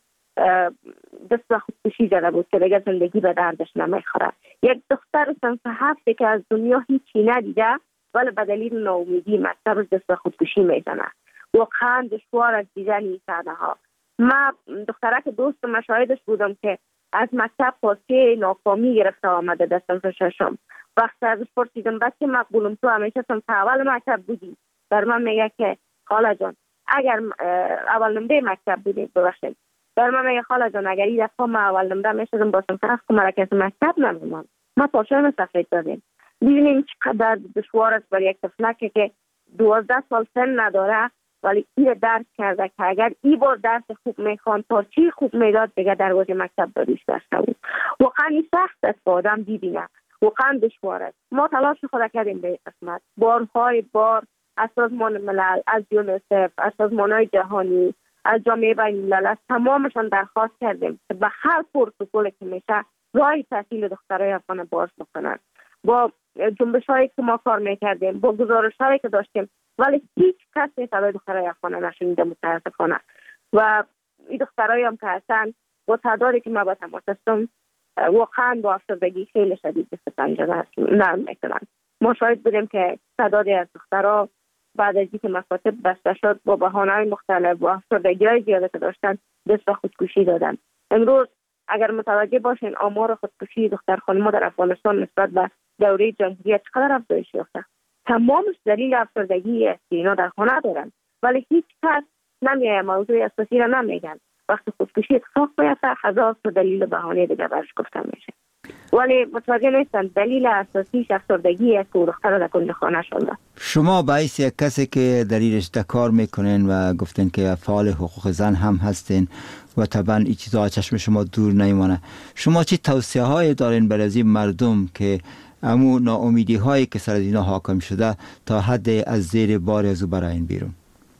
دست به خودکشی زده بود که دیگه زندگی به دردش نمیخوره. یک دختر صنف 7 که از دنیا هیچی ندیده ولی به دلیل ناامیدی مکتب دست به خودکشی میزنه. واقعا دشوار از دیدن این صحنه ها. من دختره که دوست مشاهدش بودم که از مکتب پاسه ناکامی گرفته آمده در صنف 6. وقتی ازش پرسیدم بچه مقبولم تو همیشه صنف اول مکتب بودی؟ در من میگه که خاله جان اگر اول نمره مکتب بودی ببخشید. در من میگه خاله جان اگر این دفعه ما اول نمره میشدم با صنف 7 مرکز مکتب نمیمان. ما پاشم سفید دادیم. ببینیم چقدر دشوار است برای یک طفلک که 12 سال سن نداره ولی این درس کرده که اگر این بار درس خوب میخوان پارچی خوب میداد دیگه دروازه مکتب داریش داشته بود. واقعا این سخت است که آدم ببینه، واقعا دشوار است. ما تلاش خود کردیم به این قسمت، بارهای بار از سازمان ملل، از یونیسف، از سازمان‌های جهانی، از جامعه بین‌الملل، تمامشان درخواست کردیم که به هر پروتکلی که میشه راه تحصیل دخترای افغان باز بکنن. با جنبش‌هایی که ما کار میکردیم، با گزارش‌هایی که داشتیم ولی هیچ کسی صدای دخترای افغان نشنیده متاسفانه. و این دخترایی هم که هستن با تعدادی که ما با تماس هستم واقعا با افسردگی خیلی شدید دست پنجه نرم میکنن. ما شاهد بودیم که تعدادی از دخترها بعد از اینکه مکاتب بسته شد با بهانه‌های مختلف با افسردگی‌های زیاده که داشتن دست به خودکشی دادن. امروز اگر متوجه باشین آمار خودکشی دختر خانم‌ها در افغانستان نسبت به دوره جمهوریت چقدر افزایش یافته. تمامش دلیل افسردگی است که اینا در خانه دارن ولی هیچ کس نمیاد موضوع اساسی را نمیگن. وقتی خودکشی اتفاق بیفته 1000 تا دلیل بهانه دیگه برش گفته میشه ولی متوجه نیستن دلیل اساسیش افسردگی است که دختر در کل خانه شده. شما باعث یک کسی که در این رشته کار میکنین و گفتین که فعال حقوق زن هم هستین و طبعا این چیزها چشم شما دور نمیمانه، شما چی توصیه های دارین برای این مردم که امو ناامیدی هایی که سر اینا حاکم شده تا حد از زیر بار از او براین بیرون؟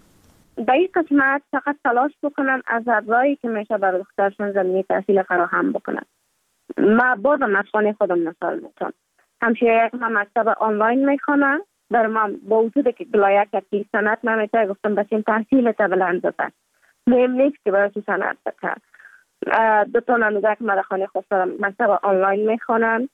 در این قسمت فقط تلاش بکنن از راهی که میشه برای دخترشون زمینه تحصیل فراهم بکنن. ما بازم از خانه خودم مثال میتونم. همشه یک مکتب آنلاین میخوانم، در من با وجود که گلایه که سنت نمیشه گفتم بسیم تحصیل تا بلند بکن. مهم نیست که برای سنت بکن. 2 تا نموزه که من خانه خودم مکتب آنلاین میخوانم.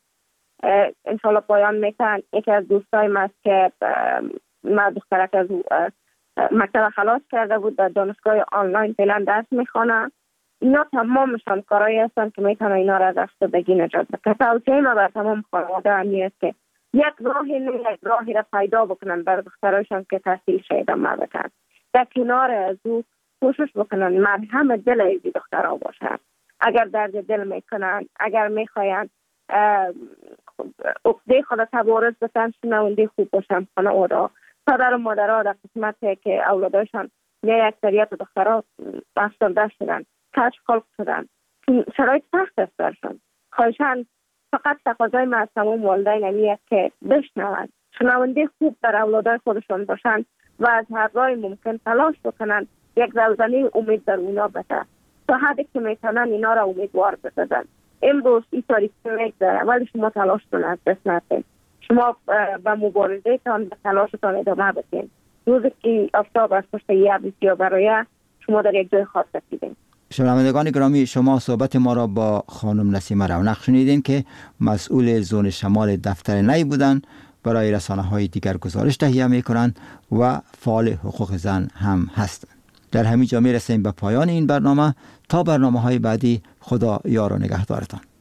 انشالله پایان میتن. یکی از دوستای من است که من دخترک از مکتب خلاص کرده بود، در دانشگاه آنلاین فعلا درس میخوانه. اینا تمامشان کارایی هستند که میتونه اینا را از افسردگی نجات بده. توصیه ما بر تمام خانواده همی است که یک راهی را پیدا بکنن برای دخترایشان که تحصیل ادامه بدن. در کنار از او کوشش بکنن مرهم دل از دخترها باشن. اگر درد دل میکنن، اگر میخواین عقده خود تبارز بتن، شنونده خوب باشن خانواده. پدر و مادرها در قسمتی که اولادایشان یا اکثریت دخترها افسرده شدن، کج خلق شدن، شرایط سخت است برشان. خواهشان فقط تقاضای ما از تمام والدین همیه که بشنوند، شنونده خوب در اولادای خودشان باشند و از هر راه ممکن تلاش بکنند یک زلزله امید در اونا بده تا حدی که میتونن اینا را امیدوار بسازن. امروز این تاریخی میگذره ولی شما تلاش کنید، از دست ندید. شما به مبارزه تان به تلاشتان ادامه بدین. روزی که آفتاب از پشت یه بسیار برای شما در یک جای خاص رسیدین. شنوندگان گرامی، شما صحبت ما را با خانم نسیمه رونق شنیدین که مسئول زون شمال دفتر نی بودند، برای رسانه‌های دیگر گزارش تهیه می‌کنند و فعال حقوق زن هم هستند. در همین جا می‌رسیم به پایان این برنامه. تا برنامه‌های بعدی، خدا یار و نگهدارتان.